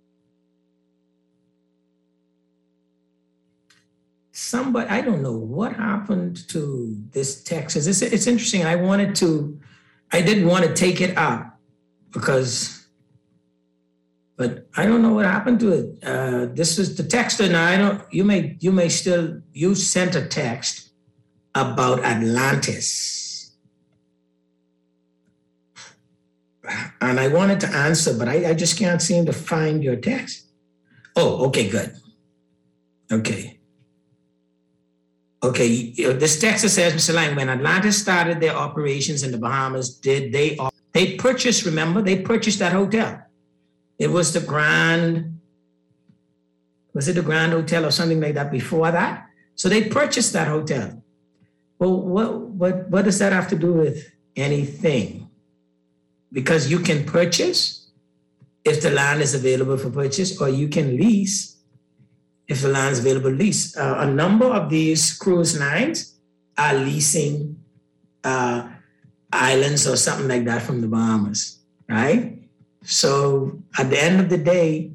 Somebody, I don't know what happened to this text. It's, it's interesting. I wanted to, I didn't want to take it up because, but I don't know what happened to it. Uh, this is the text, and I don't. You may you may still you sent a text about Atlantis. And I wanted to answer, but I, I just can't seem to find your text. Oh, okay, good. Okay. Okay, this text says, Mister Lang, when Atlantis started their operations in the Bahamas, did they, they purchased, remember, they purchased that hotel. It was the Grand, was it the Grand Hotel or something like that before that? So they purchased that hotel. Well, what, what, what does that have to do with anything? Because you can purchase if the land is available for purchase, or you can lease if the land is available to lease. Uh, a number of these cruise lines are leasing uh, islands or something like that from the Bahamas, right? So at the end of the day,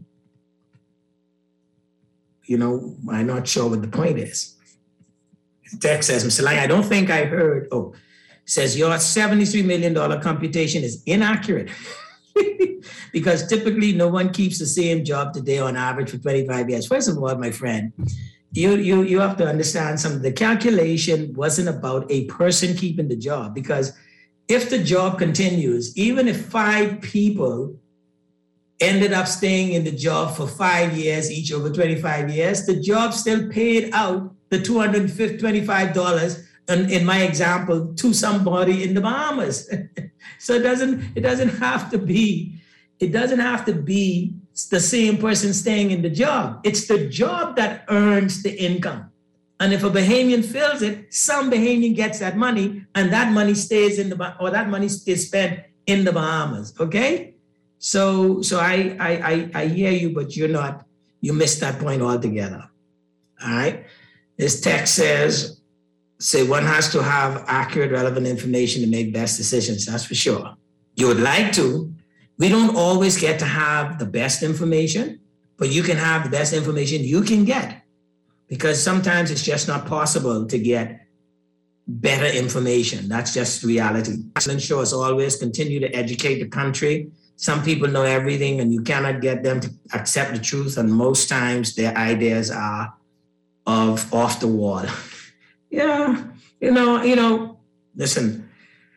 you know, I'm not sure what the point is. The text says, Mister Lang, I don't think I heard, oh, says your seventy-three million dollars computation is inaccurate because typically no one keeps the same job today on average for twenty-five years. First of all, my friend, you, you, you have to understand something. The calculation wasn't about a person keeping the job, because if the job continues, even if five people ended up staying in the job for five years, each over twenty-five years, the job still paid out the two hundred twenty-five dollars And in my example, to somebody in the Bahamas. So it doesn't, it doesn't have to be, it doesn't have to be the same person staying in the job. It's the job that earns the income. And if a Bahamian fills it, some Bahamian gets that money, and that money stays in the, or that money is spent in the Bahamas, okay? So, so I, I, I, I hear you, but you're not, you missed that point altogether, all right? This text says, say one has to have accurate, relevant information to make best decisions. That's for sure. You would like to. We don't always get to have the best information, but you can have the best information you can get, because sometimes it's just not possible to get better information. That's just reality. Ensure us always continue to educate the country. Some people know everything, and you cannot get them to accept the truth. And most times their ideas are of off the wall. Yeah, you know, you know, listen,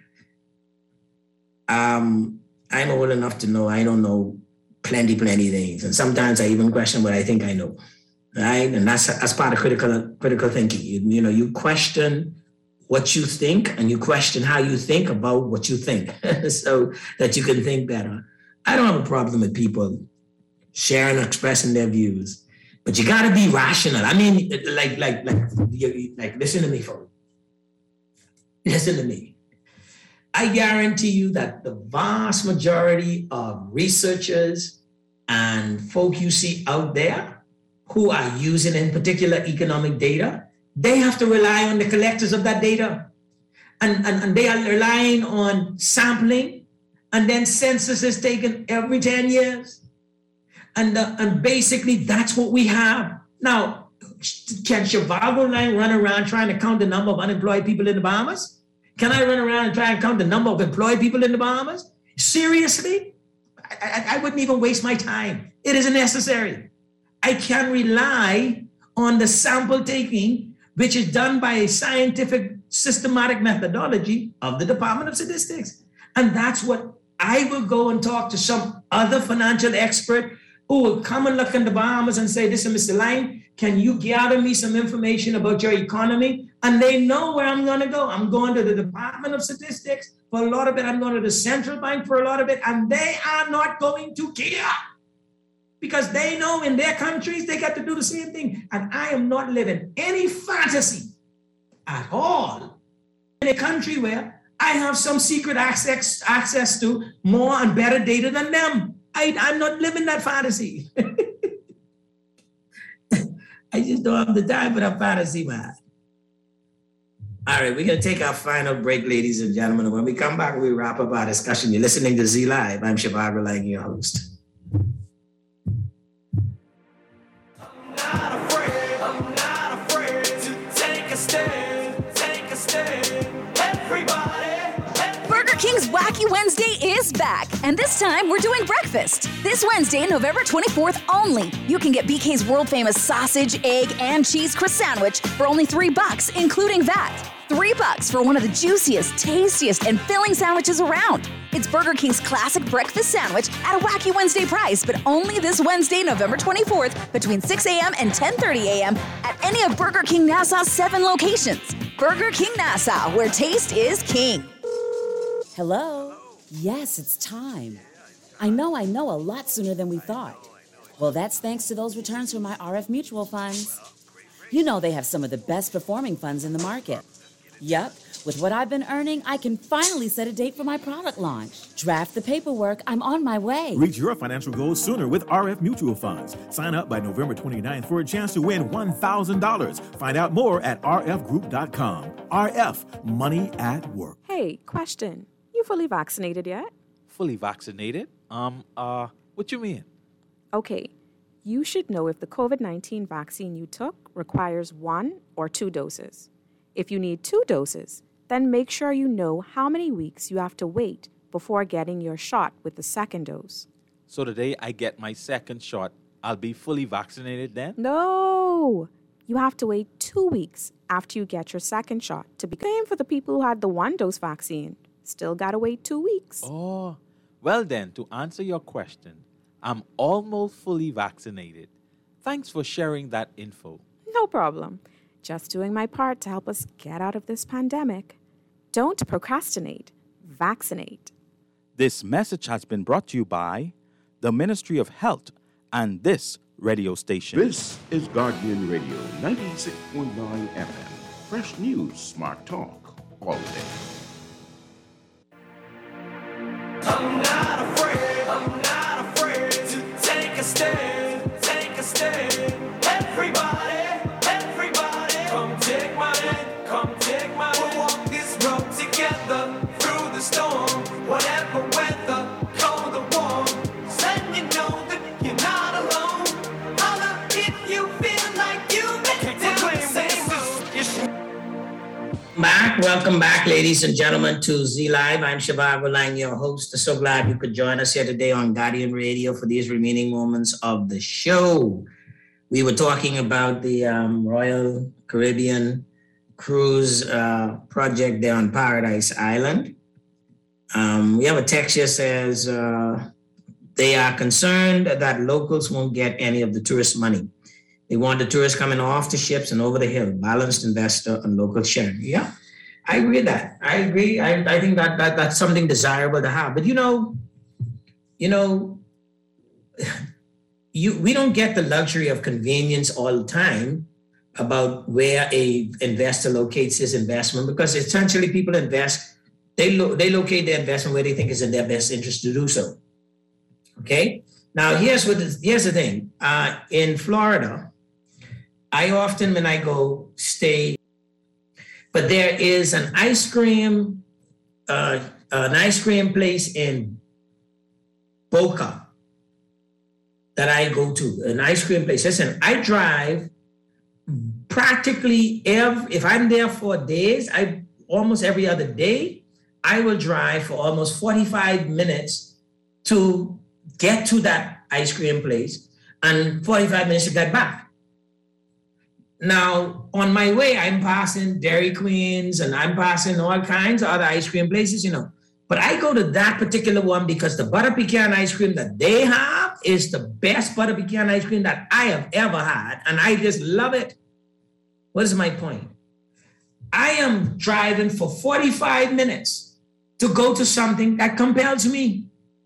um, I'm old enough to know I don't know plenty, plenty things. And sometimes I even question what I think I know, right? And that's, that's part of critical, critical thinking. You, you know, you question what you think, and you question how you think about what you think so that you can think better. I don't have a problem with people sharing and expressing their views. But you gotta be rational. I mean, like, like, like, like, listen to me, folks. Listen to me. I guarantee you that the vast majority of researchers and folk you see out there who are using in particular economic data, they have to rely on the collectors of that data. And, and, and they are relying on sampling, and then census is taken every ten years. And, uh, and basically, that's what we have. Now, can Shivago Lang run around trying to count the number of unemployed people in the Bahamas? Can I run around and try and count the number of employed people in the Bahamas? Seriously? I, I, I wouldn't even waste my time. It isn't necessary. I can rely on the sample taking, which is done by a scientific, systematic methodology of the Department of Statistics. And that's what I will go and talk to some other financial expert who will come and look in the Bahamas and say, listen, Mister Lang, can you gather me some information about your economy? And they know where I'm going to go. I'm going to the Department of Statistics for a lot of it. I'm going to the central bank for a lot of it. And they are not going to care because they know in their countries, they got to do the same thing. And I am not living any fantasy at all in a country where I have some secret access, access to more and better data than them. I, I'm not living that fantasy. I just don't have the time for that fantasy, man. All right, we're going to take our final break, ladies and gentlemen. When we come back, we wrap up our discussion. You're listening to Z Live. I'm Shivago Lang, your host. I'm not afraid, I'm not afraid to take a stand, take a stand. Everybody. Burger King's Wacky Wednesday is back, and this time we're doing breakfast. This Wednesday, November twenty-fourth only, you can get B K's world-famous sausage, egg, and cheese crust sandwich for only three bucks, including V A T. Three bucks for one of the juiciest, tastiest, and filling sandwiches around. It's Burger King's classic breakfast sandwich at a Wacky Wednesday price, but only this Wednesday, November twenty-fourth, between six a.m. and ten thirty a.m. at any of Burger King Nassau's seven locations. Burger King Nassau, where taste is king. Hello? Yes, it's time. I know, I know, a lot sooner than we thought. Well, that's thanks to those returns from my R F Mutual funds. You know they have some of the best performing funds in the market. Yup, with what I've been earning, I can finally set a date for my product launch. Draft the paperwork, I'm on my way. Reach your financial goals sooner with R F Mutual Funds. Sign up by November twenty-ninth for a chance to win one thousand dollars. Find out more at r f group dot com. R F, money at work. Hey, question. You fully vaccinated yet? Fully vaccinated? Um, uh, what you mean? Okay, you should know if the COVID nineteen vaccine you took requires one or two doses. If you need two doses, then make sure you know how many weeks you have to wait before getting your shot with the second dose. So the day I get my second shot, I'll be fully vaccinated then? No! You have to wait two weeks after you get your second shot to be same for the people who had the one-dose vaccine. Still gotta wait two weeks. Oh, well then, to answer your question, I'm almost fully vaccinated. Thanks for sharing that info. No problem. Just doing my part to help us get out of this pandemic. Don't procrastinate. Vaccinate. This message has been brought to you by the Ministry of Health and this radio station. This is Guardian Radio, ninety-six point nine F M. Fresh news, smart talk, all day. I'm not afraid, I'm not afraid to take a stand, take a stand. Everybody, everybody, come take my hand, come take my hand. We'll walk this road together through the storm, whatever weather, cold or warm. Just letting you know that you're not alone. Holla if you feel like you've been down the same road. Back, welcome back, ladies and gentlemen, to Z Live. I'm Shivago Lang, your host. So glad you could join us here today on Guardian Radio for these remaining moments of the show. We were talking about the um, Royal Caribbean cruise uh, project there on Paradise Island. Um, we have a text here says uh, they are concerned that locals won't get any of the tourist money. They want the tourists coming off the ships and over the hill, balanced investor and local sharing. Yeah, I agree with that. I agree. I, I think that, that that's something desirable to have. But you know, you know, you we don't get the luxury of convenience all the time about where a investor locates his investment, because essentially people invest, they lo- they locate their investment where they think is in their best interest to do so. Okay. Now here's what is, here's the thing. Uh, in Florida, I often, when I go, stay, but there is an ice cream, uh, an ice cream place in Boca that I go to, an ice cream place. Listen, I drive practically every, if I'm there for days, I almost every other day, I will drive for almost forty-five minutes to get to that ice cream place and forty-five minutes to get back. Now, on my way, I'm passing Dairy Queens and I'm passing all kinds of other ice cream places, you know. But I go to that particular one because the butter pecan ice cream that they have is the best butter pecan ice cream that I have ever had. And I just love it. What is my point? I am driving for forty-five minutes to go to something that compels me.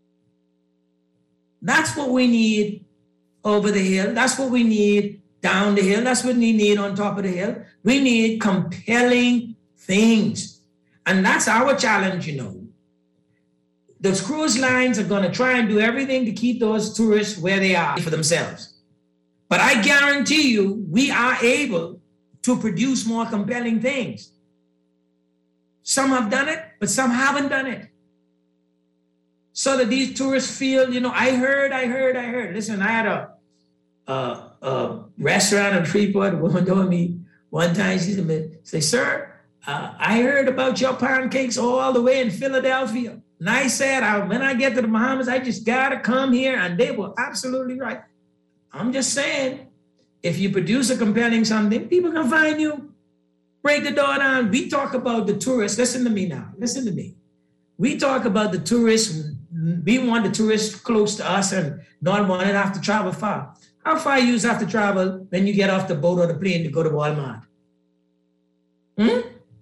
That's what we need over the hill. That's what we need down the hill. That's what we need on top of the hill. We need compelling things. And that's our challenge, you know. Those cruise lines are going to try and do everything to keep those tourists where they are for themselves. But I guarantee you, we are able to produce more compelling things. Some have done it, but some haven't done it. So that these tourists feel, you know, I heard, I heard, I heard. Listen, I had a, a, a restaurant in Freeport. A woman told me one time, she said, sir, uh, I heard about your pancakes all the way in Philadelphia. And I said, I, when I get to the Bahamas, I just got to come here. And they were absolutely right. I'm just saying, if you produce a compelling something, people can find you. Break the door down. We talk about the tourists. Listen to me now. Listen to me. We talk about the tourists. We want the tourists close to us and not want to have to travel far. How far you have to travel when you get off the boat or the plane to go to Walmart? Hmm?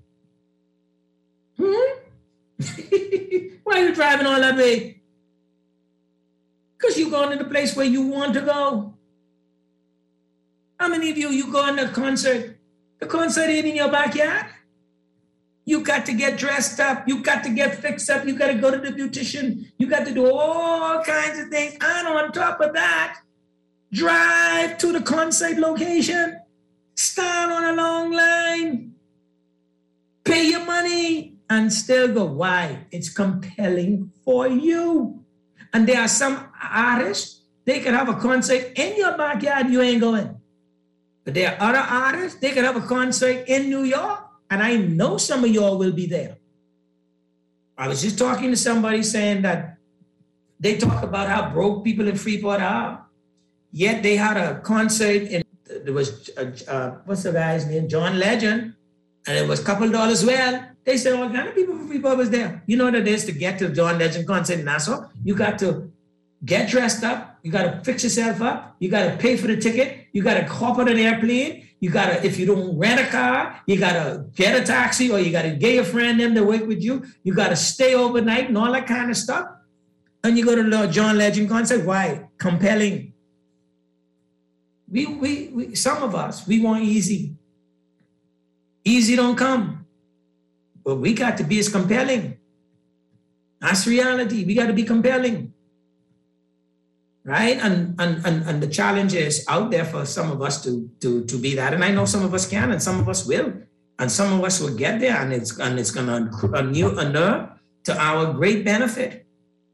Hmm? Why are you driving all that way? Because you're going to the place where you want to go. How many of you, you go on a concert? The concert ain't in your backyard. You got to get dressed up. You got to get fixed up. You got to go to the beautician. You got to do all kinds of things. And on top of that, drive to the concert location, stand on a long line, pay your money, and still go. Why? It's compelling for you. And there are some artists, they can have a concert in your backyard, you ain't going. But there are other artists, they can have a concert in New York, and I know some of y'all will be there. I was just talking to somebody saying that they talk about how broke people in Freeport are, yet they had a concert in, there was, uh, uh, what's the guy's name? John Legend, and it was a couple dollars well. They said, all kind of people from Freeport was there. You know what it is to get to John Legend concert in Nassau? You got to get dressed up. You got to fix yourself up. You got to pay for the ticket. You got to hop on an airplane. You got to, if you don't rent a car, you got to get a taxi or you got to get your friend them to work with you. You got to stay overnight and all that kind of stuff. And you go to the John Legend concert. Why? Compelling. We, we, we, some of us, we want easy. Easy don't come. But we got to be as compelling. That's reality. We got to be compelling. Right? And, and and and the challenge is out there for some of us to, to, to be that. And I know some of us can and some of us will. And some of us will get there and it's and it's gonna inure to our great benefit.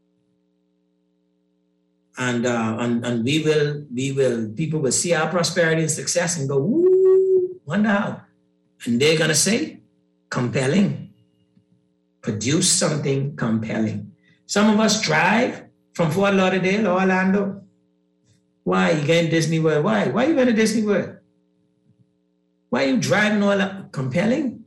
And uh and, and we will we will people will see our prosperity and success and go, woo, wonder how. And they're gonna say, compelling. Produce something compelling. Some of us drive from Fort Lauderdale or Orlando. Why? You going to Disney World? Why? Why are you going to Disney World? Why are you driving all that? Compelling?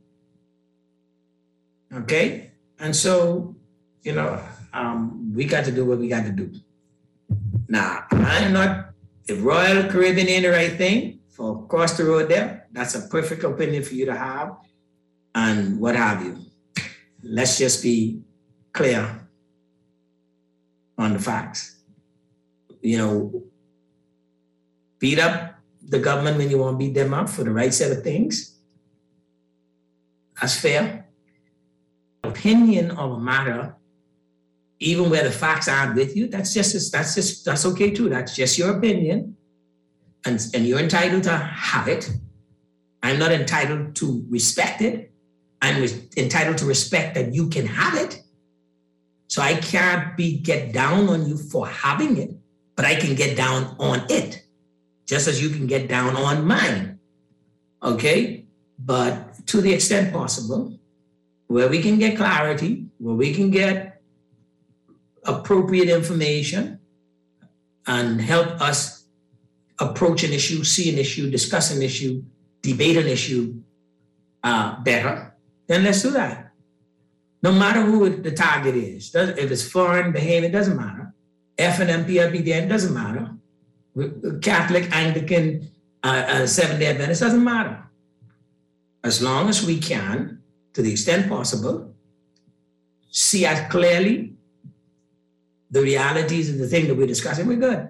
Okay? And so, you know, um, we got to do what we got to do. Now, I'm not, if Royal Caribbean ain't the right thing for across the road there, that's a perfect opinion for you to have and what have you. Let's just be clear on the facts. You know, beat up the government when you want to beat them up for the right set of things. That's fair. Opinion of a matter, even where the facts aren't with you, that's just, that's just, that's okay too. That's just your opinion. And, and you're entitled to have it. I'm not entitled to respect it. I'm entitled to respect that you can have it. So I can't be get down on you for having it. but I can get down on it, just as you can get down on mine, okay? But to the extent possible, where we can get clarity, where we can get appropriate information and help us approach an issue, see an issue, discuss an issue, debate an issue uh, better, then let's do that. No matter who the target is, if it's foreign behavior, it doesn't matter. F N M, P L P D N, doesn't matter. Catholic, Anglican, uh, uh, Seventh-day Adventist, doesn't matter. As long as we can, to the extent possible, see as clearly the realities of the thing that we're discussing, we're good.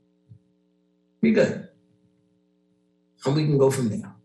We're good. And we can go from there.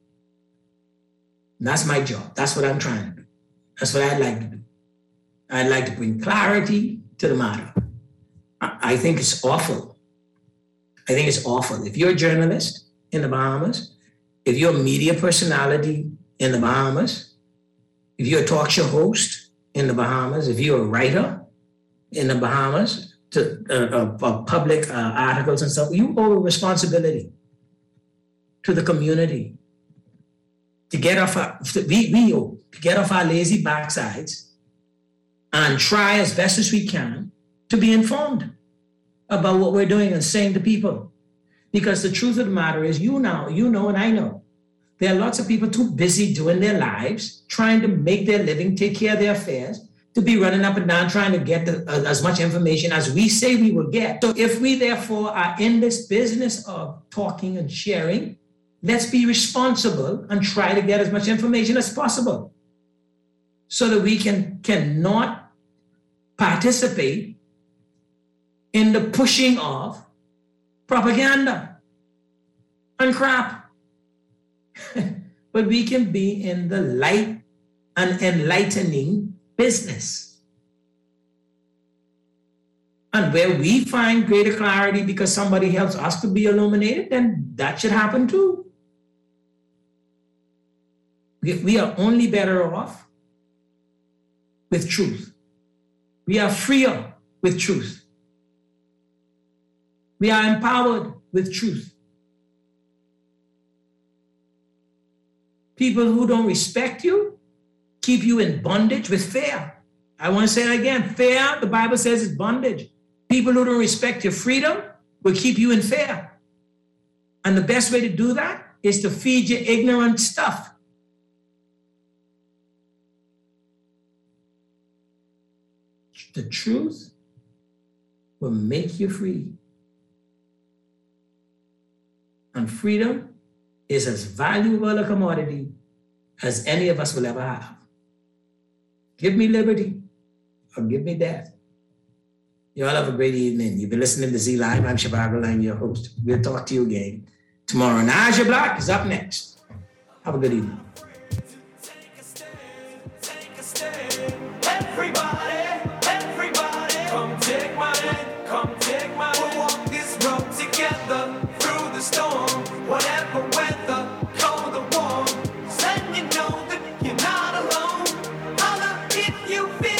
And that's my job. That's what I'm trying to do. That's what I'd like to do. I'd like to bring clarity to the matter. I think it's awful. I think it's awful. If you're a journalist in the Bahamas, if you're a media personality in the Bahamas, if you're a talk show host in the Bahamas, if you're a writer in the Bahamas, to uh, uh, public uh, articles and stuff, you owe a responsibility to the community to get off our, to, we, we owe, to get off our lazy backsides and try as best as we can to be informed about what we're doing and saying to people. Because the truth of the matter is, you know, you know, and I know, there are lots of people too busy doing their lives, trying to make their living, take care of their affairs, to be running up and down trying to get the, uh, as much information as we say we will get. So if we therefore are in this business of talking and sharing, let's be responsible and try to get as much information as possible so that we can cannot participate in the pushing of propaganda and crap. But we can be in the light and enlightening business. And where we find greater clarity because somebody helps us to be illuminated, then that should happen too. We are only better off with truth. We are freer with truth. We are empowered with truth. People who don't respect you keep you in bondage with fear. I want to say it again. Fear, the Bible says, is bondage. People who don't respect your freedom will keep you in fear. And the best way to do that is to feed you ignorant stuff. The truth will make you free. And freedom is as valuable a commodity as any of us will ever have. Give me liberty or give me death. You all have a great evening. You've been listening to Z Live. I'm Shivago Lang, your host. We'll talk to you again tomorrow. Naja Black is up next. Have a good evening. Everybody, everybody, come take my hand, come take my hand. We'll walk this road together through the storm, whatever weather, cold or warm. Then you know that you're not alone. Holla if you feel